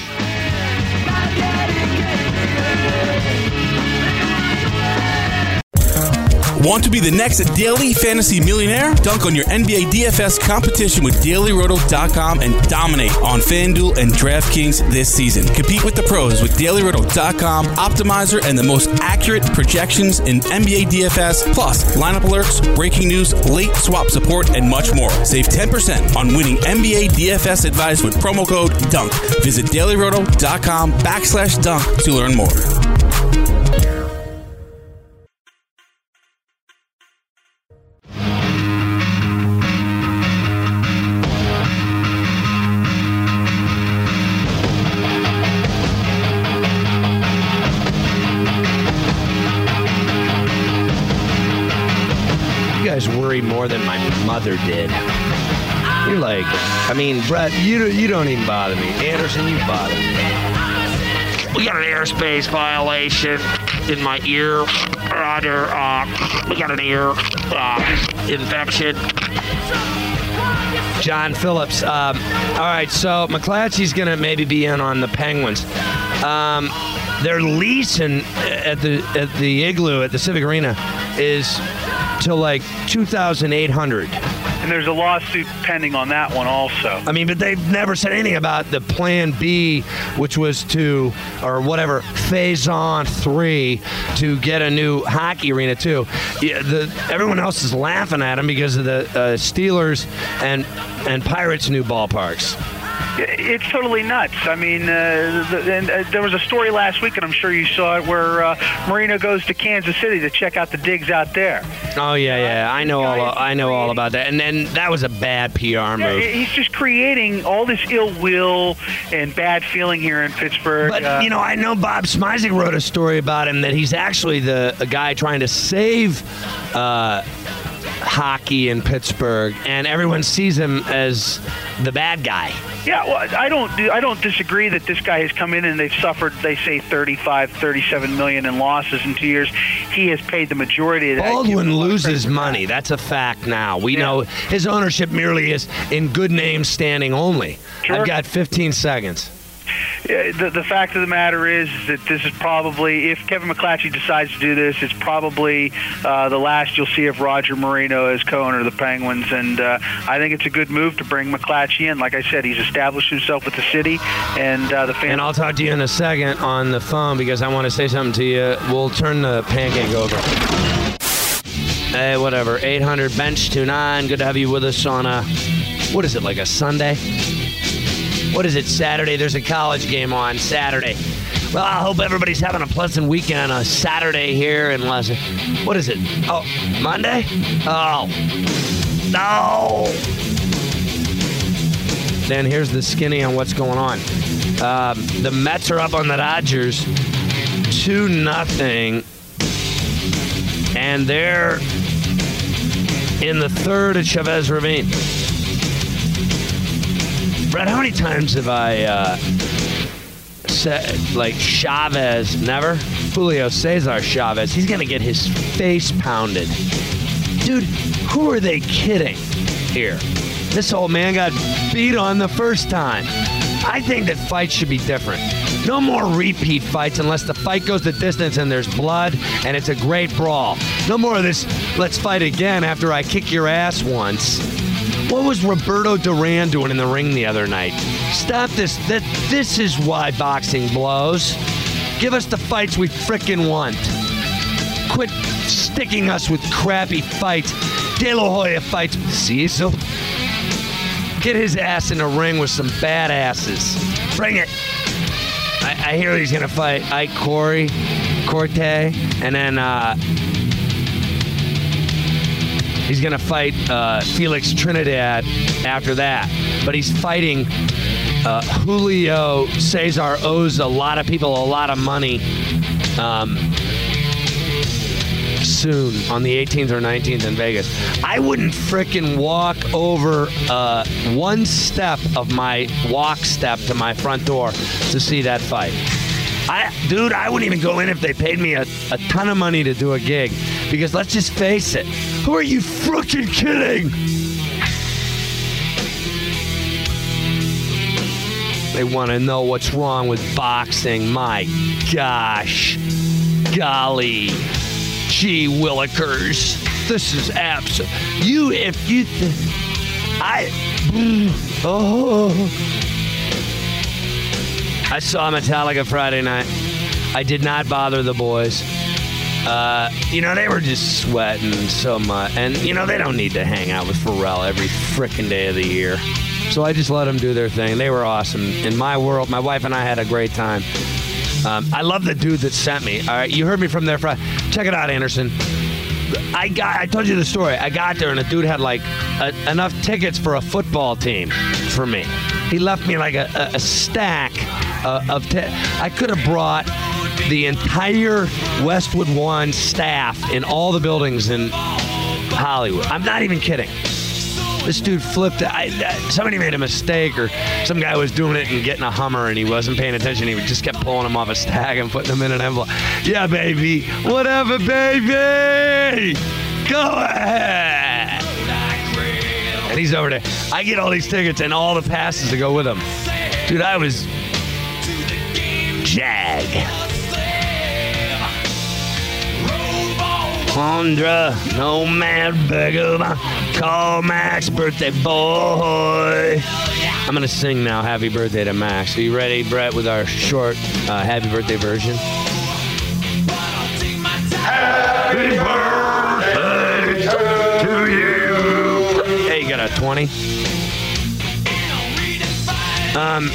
Want to be the next Daily Fantasy Millionaire? Dunk on your N B A D F S competition with Daily Roto dot com and dominate on FanDuel and DraftKings this season. Compete with the pros with Daily Roto dot com, Optimizer, and the most accurate projections in N B A D F S, plus lineup alerts, breaking news, late swap support, and much more. Save ten percent on winning N B A D F S advice with promo code DUNK. Visit Daily Roto dot com backslash dunk to learn more. Worry more than my mother did. You're like, I mean, Brett, you you don't even bother me. Anderson, you bother me. We got an airspace violation in my ear. Roger, uh, we got an ear uh, infection. John Phillips. Um, all right, so McClatchy's going to maybe be in on the Penguins. Um, their lease in, at the at the Igloo at the Civic Arena is till like two thousand eight hundred. And there's a lawsuit pending on that one also. I mean, but they've never said anything about the plan B, which was to, or whatever, phase on three to get a new hockey arena too. Yeah, the, everyone else is laughing at them because of the uh, Steelers and and Pirates' new ballparks. It's totally nuts. I mean, uh, the, and, uh, there was a story last week, and I'm sure you saw it, where uh, Marino goes to Kansas City to check out the digs out there. Oh yeah, yeah, I know all. I know all about that. And then that was a bad P R move. Yeah, he's just creating all this ill will and bad feeling here in Pittsburgh. But uh, you know, I know Bob Smisek wrote a story about him that he's actually the a guy trying to save uh, hockey in Pittsburgh, and everyone sees him as the bad guy. Yeah, well, I don't I don't disagree that this guy has come in and they've suffered, they say, thirty-five, thirty-seven million in losses in two years. He has paid the majority of that. Baldwin loses money. That's a fact now. We yeah. know his ownership merely is in good name standing only. Sure. I've got fifteen seconds. Yeah, the, the fact of the matter is that this is probably, if Kevin McClatchy decides to do this, it's probably uh, the last you'll see of Roger Marino as co-owner of the Penguins. And uh, I think it's a good move to bring McClatchy in. Like I said, he's established himself with the city and uh, the fans. And I'll talk to you in a second on the phone because I want to say something to you. We'll turn the pancake over. Hey, whatever. eight hundred bench two nine. Good to have you with us on a, what is it, like a Sunday? What is it, Saturday? There's a college game on Saturday. Well, I hope everybody's having a pleasant weekend. A Saturday here in Les. What is it? Oh, Monday? Oh. No. Then here's the skinny on what's going on. Um, the Mets are up on the Dodgers two nothing. And they're in the third at Chavez Ravine. Brett, how many times have I uh, said, like, Chavez, never? Julio Cesar Chavez, he's going to get his face pounded. Dude, who are they kidding here? This old man got beat on the first time. I think that fights should be different. No more repeat fights unless the fight goes the distance and there's blood and it's a great brawl. No more of this, let's fight again after I kick your ass once. What was Roberto Duran doing in the ring the other night? Stop this. That This is why boxing blows. Give us the fights we frickin' want. Quit sticking us with crappy fights. De La Hoya fights Cecil. Get his ass in the ring with some badasses. Bring it. I, I hear he's going to fight Ike Corey, Corte, and then... uh He's going to fight uh, Felix Trinidad after that. But he's fighting uh, Julio Cesar owes a lot of people a lot of money um, soon on the eighteenth or nineteenth in Vegas. I wouldn't frickin' walk over uh, one step of my walk step to my front door to see that fight. I, dude, I wouldn't even go in if they paid me a, a ton of money to do a gig. Because let's just face it. Who are you frickin' kidding? They want to know what's wrong with boxing. My gosh. Golly. Gee Willikers. This is absolute. You, if you. Th- I. Oh. I saw Metallica Friday night. I did not bother the boys. Uh, you know, they were just sweating so much. And, you know, they don't need to hang out with Pharrell every frickin' day of the year. So I just let them do their thing. They were awesome. In my world, my wife and I had a great time. Um, I love the dude that sent me. All right, you heard me from there. Friday. Check it out, Anderson. I got. I told you the story. I got there, and the dude had, like, a, enough tickets for a football team for me. He left me, like, a, a, a stack uh, of t- I could have brought the entire Westwood One staff in all the buildings in Hollywood. I'm not even kidding. This dude flipped. I, I, somebody made a mistake, or some guy was doing it and getting a Hummer, and he wasn't paying attention. He just kept pulling them off a stack and putting them in an envelope. Yeah, baby. Whatever, baby. Go ahead. And he's over there. I get all these tickets and all the passes to go with him. Dude, I was Jag. Andra, no mad beggar, call Max birthday boy. I'm gonna sing now, happy birthday to Max. Are you ready, Brett, with our short uh, happy birthday version? Happy birthday to you. Hey, you got a twenty? Um,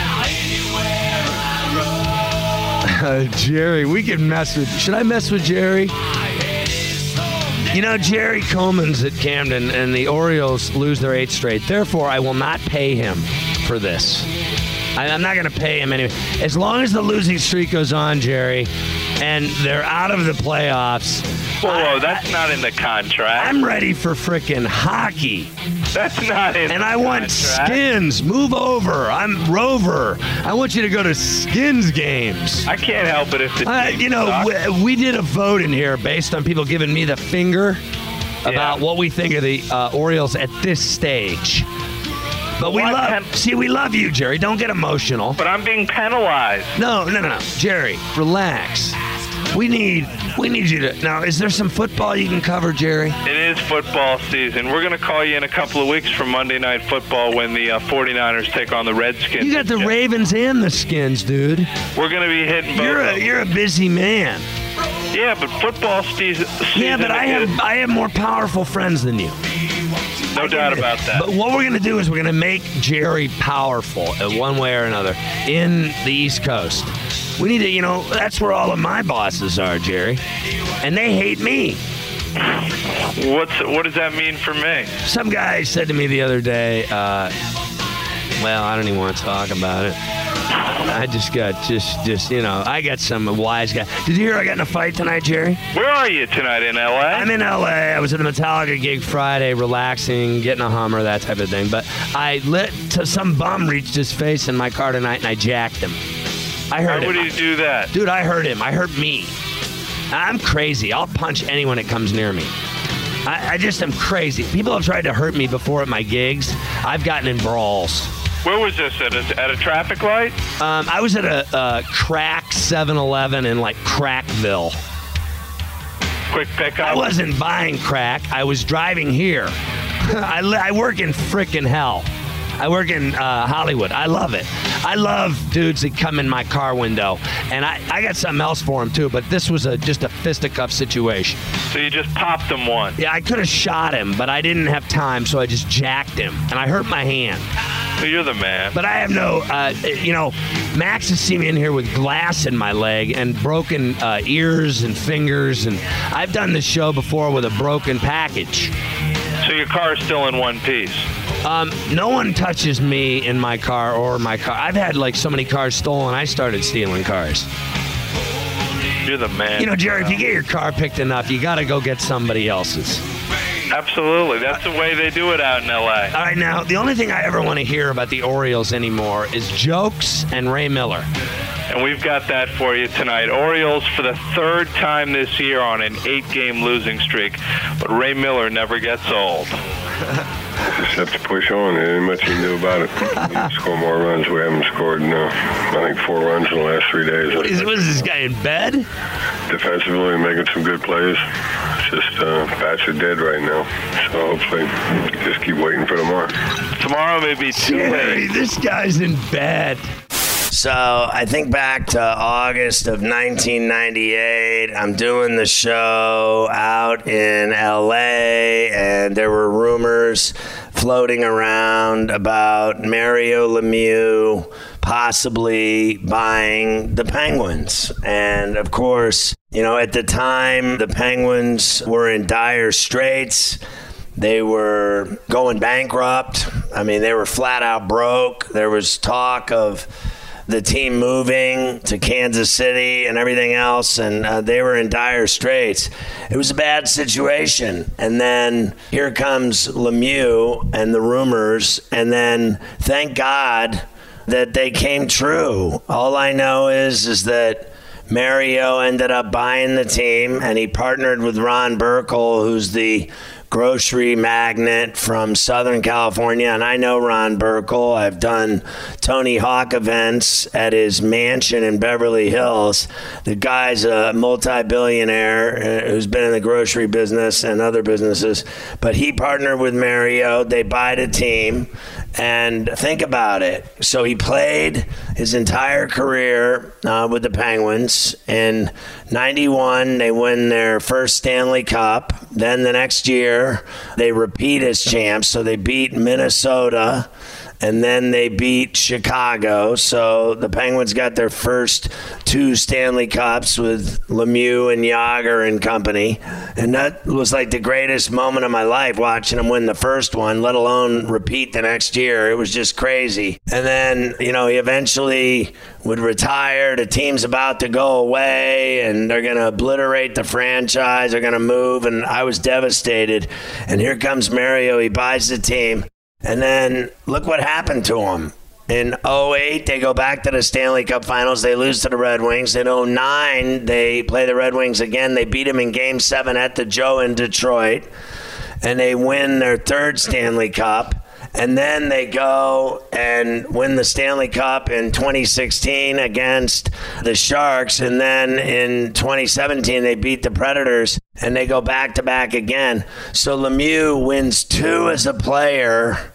uh, Jerry, we can mess with, should I mess with Jerry? You know, Jerry Coleman's at Camden, and the Orioles lose their eighth straight. Therefore, I will not pay him for this. I, I'm not going to pay him anyway. As long as the losing streak goes on, Jerry, and they're out of the playoffs. Whoa, I, whoa, that's I, not in the contract. I'm ready for frickin' hockey. That's not in And the I want contract. Skins. Move over. I'm Rover. I want you to go to Skins games. I can't help it if the Uh, team you know, sucks. we, we did a vote in here based on people giving me the finger about what we think of the uh, Orioles at this stage. But we What love, pen- see, we love you, Jerry. Don't get emotional. But I'm being penalized. No, no, no, no, Jerry, relax. We need, we need you to. Now, is there some football you can cover, Jerry? It is football season. We're going to call you in a couple of weeks for Monday Night Football when the uh, 49ers take on the Redskins. You got the Ravens and the Skins, dude. We're going to be hitting both. You're of a, them. you're a busy man. Yeah, but football season. Yeah, but I is- have, I have more powerful friends than you. No doubt about that. But what we're going to do is we're going to make Jerry powerful in one way or another in the East Coast. We need to, you know, that's where all of my bosses are, Jerry. And they hate me. What's what does that mean for me? Some guy said to me the other day, uh, well, I don't even want to talk about it. I just got, just, just, you know, I got some wise guy. Did you hear I got in a fight tonight, Jerry? Where are you tonight, in L A? I'm in L A. I was at the Metallica gig Friday, relaxing, getting a Hummer, that type of thing. But I lit, to some bum reached his face in my car tonight, and I jacked him. I heard Why him. would he do that? Dude, I heard him. I heard me. I'm crazy. I'll punch anyone that comes near me. I, I just am crazy. People have tried to hurt me before at my gigs. I've gotten in brawls. Where was this, at a, at a traffic light? Um, I was at a, a crack seven eleven in, like, Crackville. Quick pickup? I wasn't buying crack. I was driving here. I, li- I work in frickin' hell. I work in uh, Hollywood. I love it. I love dudes that come in my car window. And I, I got something else for them, too, but this was a just a fisticuff situation. So you just popped him one? Yeah, I could have shot him, but I didn't have time, so I just jacked him. And I hurt my hand. So you're the man. But I have no, uh, you know, Max has seen me in here with glass in my leg and broken uh, ears and fingers. And I've done this show before with a broken package. So your car is still in one piece? Um, no one touches me in my car or my car. I've had like so many cars stolen, I started stealing cars. You're the man. You know, Jerry, if you get your car picked enough, you got to go get somebody else's. Absolutely. That's the way they do it out in L A. All right, now, the only thing I ever want to hear about the Orioles anymore is jokes and Ray Miller. And we've got that for you tonight. Orioles for the third time this year on an eight-game losing streak, but Ray Miller never gets old. Just have to push on. There ain't much you can do about it. You can score more runs. We haven't scored, no, I think, four runs in the last three days. What is, what is this guy in bed? Defensively, making some good plays. It's just uh, bats are dead right now. So hopefully, just keep waiting for tomorrow. Tomorrow may be too Jerry, late. this guy's in bed. So I think back to August of nineteen ninety-eight. I'm doing the show out in L A, and there were rumors floating around about Mario Lemieux possibly buying the Penguins. And of course, you know, at the time, the Penguins were in dire straits. They were going bankrupt. I mean, they were flat out broke. There was talk of the team moving to Kansas City and everything else, and uh, they were in dire straits. It was a bad situation. And then here comes Lemieux and the rumors, and then thank God that they came true. All I know is, is that Mario ended up buying the team, and he partnered with Ron Burkle, who's the grocery magnate from Southern California. And I know Ron Burkle. I've done Tony Hawk events at his mansion in Beverly Hills. The guy's a multi-billionaire who's been in the grocery business and other businesses. But he partnered with Mario. They buy the team. And think about it. So he played his entire career uh, with the Penguins. In ninety-one, they win their first Stanley Cup. Then the next year, they repeat as champs. So they beat Minnesota, and then they beat Chicago. So the Penguins got their first two Stanley Cups with Lemieux and Jagr and company. And that was like the greatest moment of my life, watching them win the first one, let alone repeat the next year. It was just crazy. And then, you know, he eventually would retire. The team's about to go away, and they're going to obliterate the franchise. They're going to move, and I was devastated. And here comes Mario. He buys the team. And then look what happened to him. In oh eight, they go back to the Stanley Cup Finals. They lose to the Red Wings. In oh nine, they play the Red Wings again. They beat them in Game seven at the Joe in Detroit. And they win their third Stanley Cup. And then they go and win the Stanley Cup in twenty sixteen against the Sharks. And then in twenty seventeen, they beat the Predators, and they go back-to-back again. So Lemieux wins two as a player,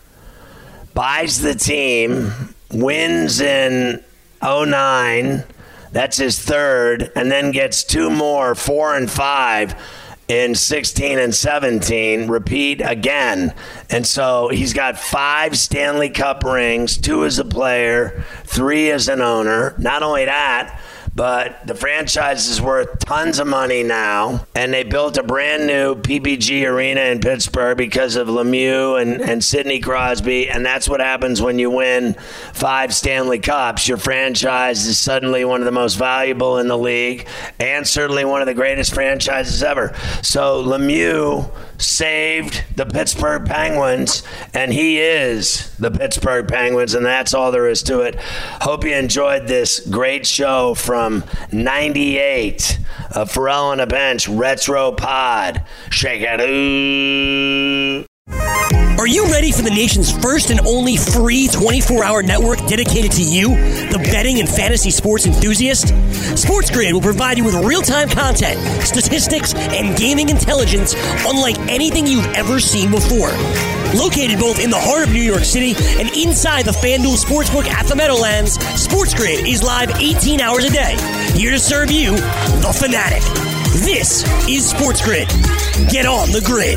buys the team, wins in oh nine. That's his third, and then gets two more, four and five, in sixteen and seventeen, repeat again. And so he's got five Stanley Cup rings, two as a player, three as an owner. Not only that, but the franchise is worth tons of money now, and they built a brand new P P G arena in Pittsburgh because of Lemieux and, and Sidney Crosby, and that's what happens when you win five Stanley Cups. Your franchise is suddenly one of the most valuable in the league, and certainly one of the greatest franchises ever. So Lemieux saved the Pittsburgh Penguins, and he is the Pittsburgh Penguins, and that's all there is to it. Hope you enjoyed this great show from ninety-eight, uh, Pharrell on a Bench, Retro Pod. Shake it. Ooh. Are you ready for the nation's first and only free twenty-four hour network dedicated to you, the betting and fantasy sports enthusiast? SportsGrid will provide you with real-time content, statistics, and gaming intelligence unlike anything you've ever seen before. Located both in the heart of New York City and inside the FanDuel Sportsbook at the Meadowlands, SportsGrid is live eighteen hours a day, here to serve you, the fanatic. This is SportsGrid. Get on the grid.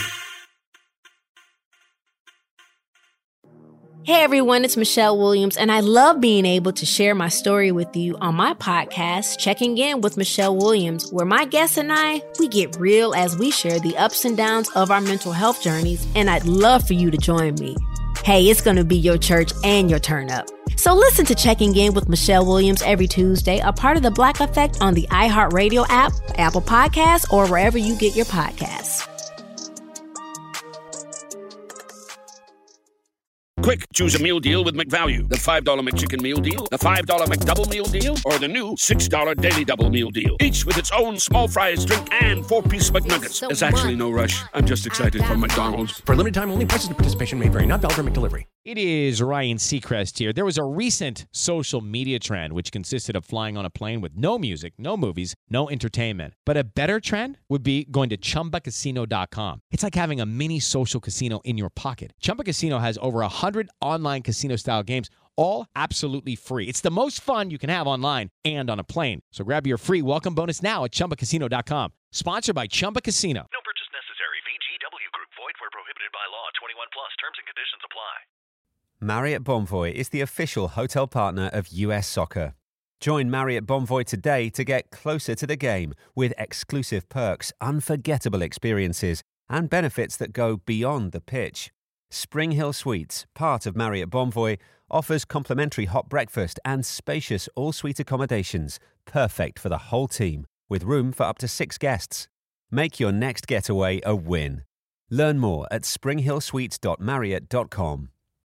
Hey everyone, it's Michelle Williams, and I love being able to share my story with you on my podcast, Checking In with Michelle Williams, where my guests and I, we get real as we share the ups and downs of our mental health journeys, and I'd love for you to join me. Hey, it's going to be your church and your turn up. So listen to Checking In with Michelle Williams every Tuesday, a part of the Black Effect on the iHeartRadio app, Apple Podcasts, or wherever you get your podcasts. Quick, choose a meal deal with McValue. The five dollar McChicken meal deal, the five dollar McDouble meal deal, or the new six dollar Daily Double meal deal. Each with its own small fries, drink, and four-piece McNuggets. There's actually no rush. I'm just excited for McDonald's. For limited time only, prices and participation may vary. Not valid for McDelivery. It is Ryan Seacrest here. There was a recent social media trend which consisted of flying on a plane with no music, no movies, no entertainment. But a better trend would be going to Chumba Casino dot com. It's like having a mini social casino in your pocket. Chumba Casino has over one hundred online casino-style games, all absolutely free. It's the most fun you can have online and on a plane. So grab your free welcome bonus now at Chumba Casino dot com. Sponsored by Chumba Casino. No purchase necessary. V G W Group. Void where prohibited by law. twenty-one plus. Terms and conditions apply. Marriott Bonvoy is the official hotel partner of U S Soccer. Join Marriott Bonvoy today to get closer to the game with exclusive perks, unforgettable experiences, and benefits that go beyond the pitch. Spring Hill Suites, part of Marriott Bonvoy, offers complimentary hot breakfast and spacious all-suite accommodations, perfect for the whole team, with room for up to six guests. Make your next getaway a win. Learn more at spring hill suites dot marriott dot com.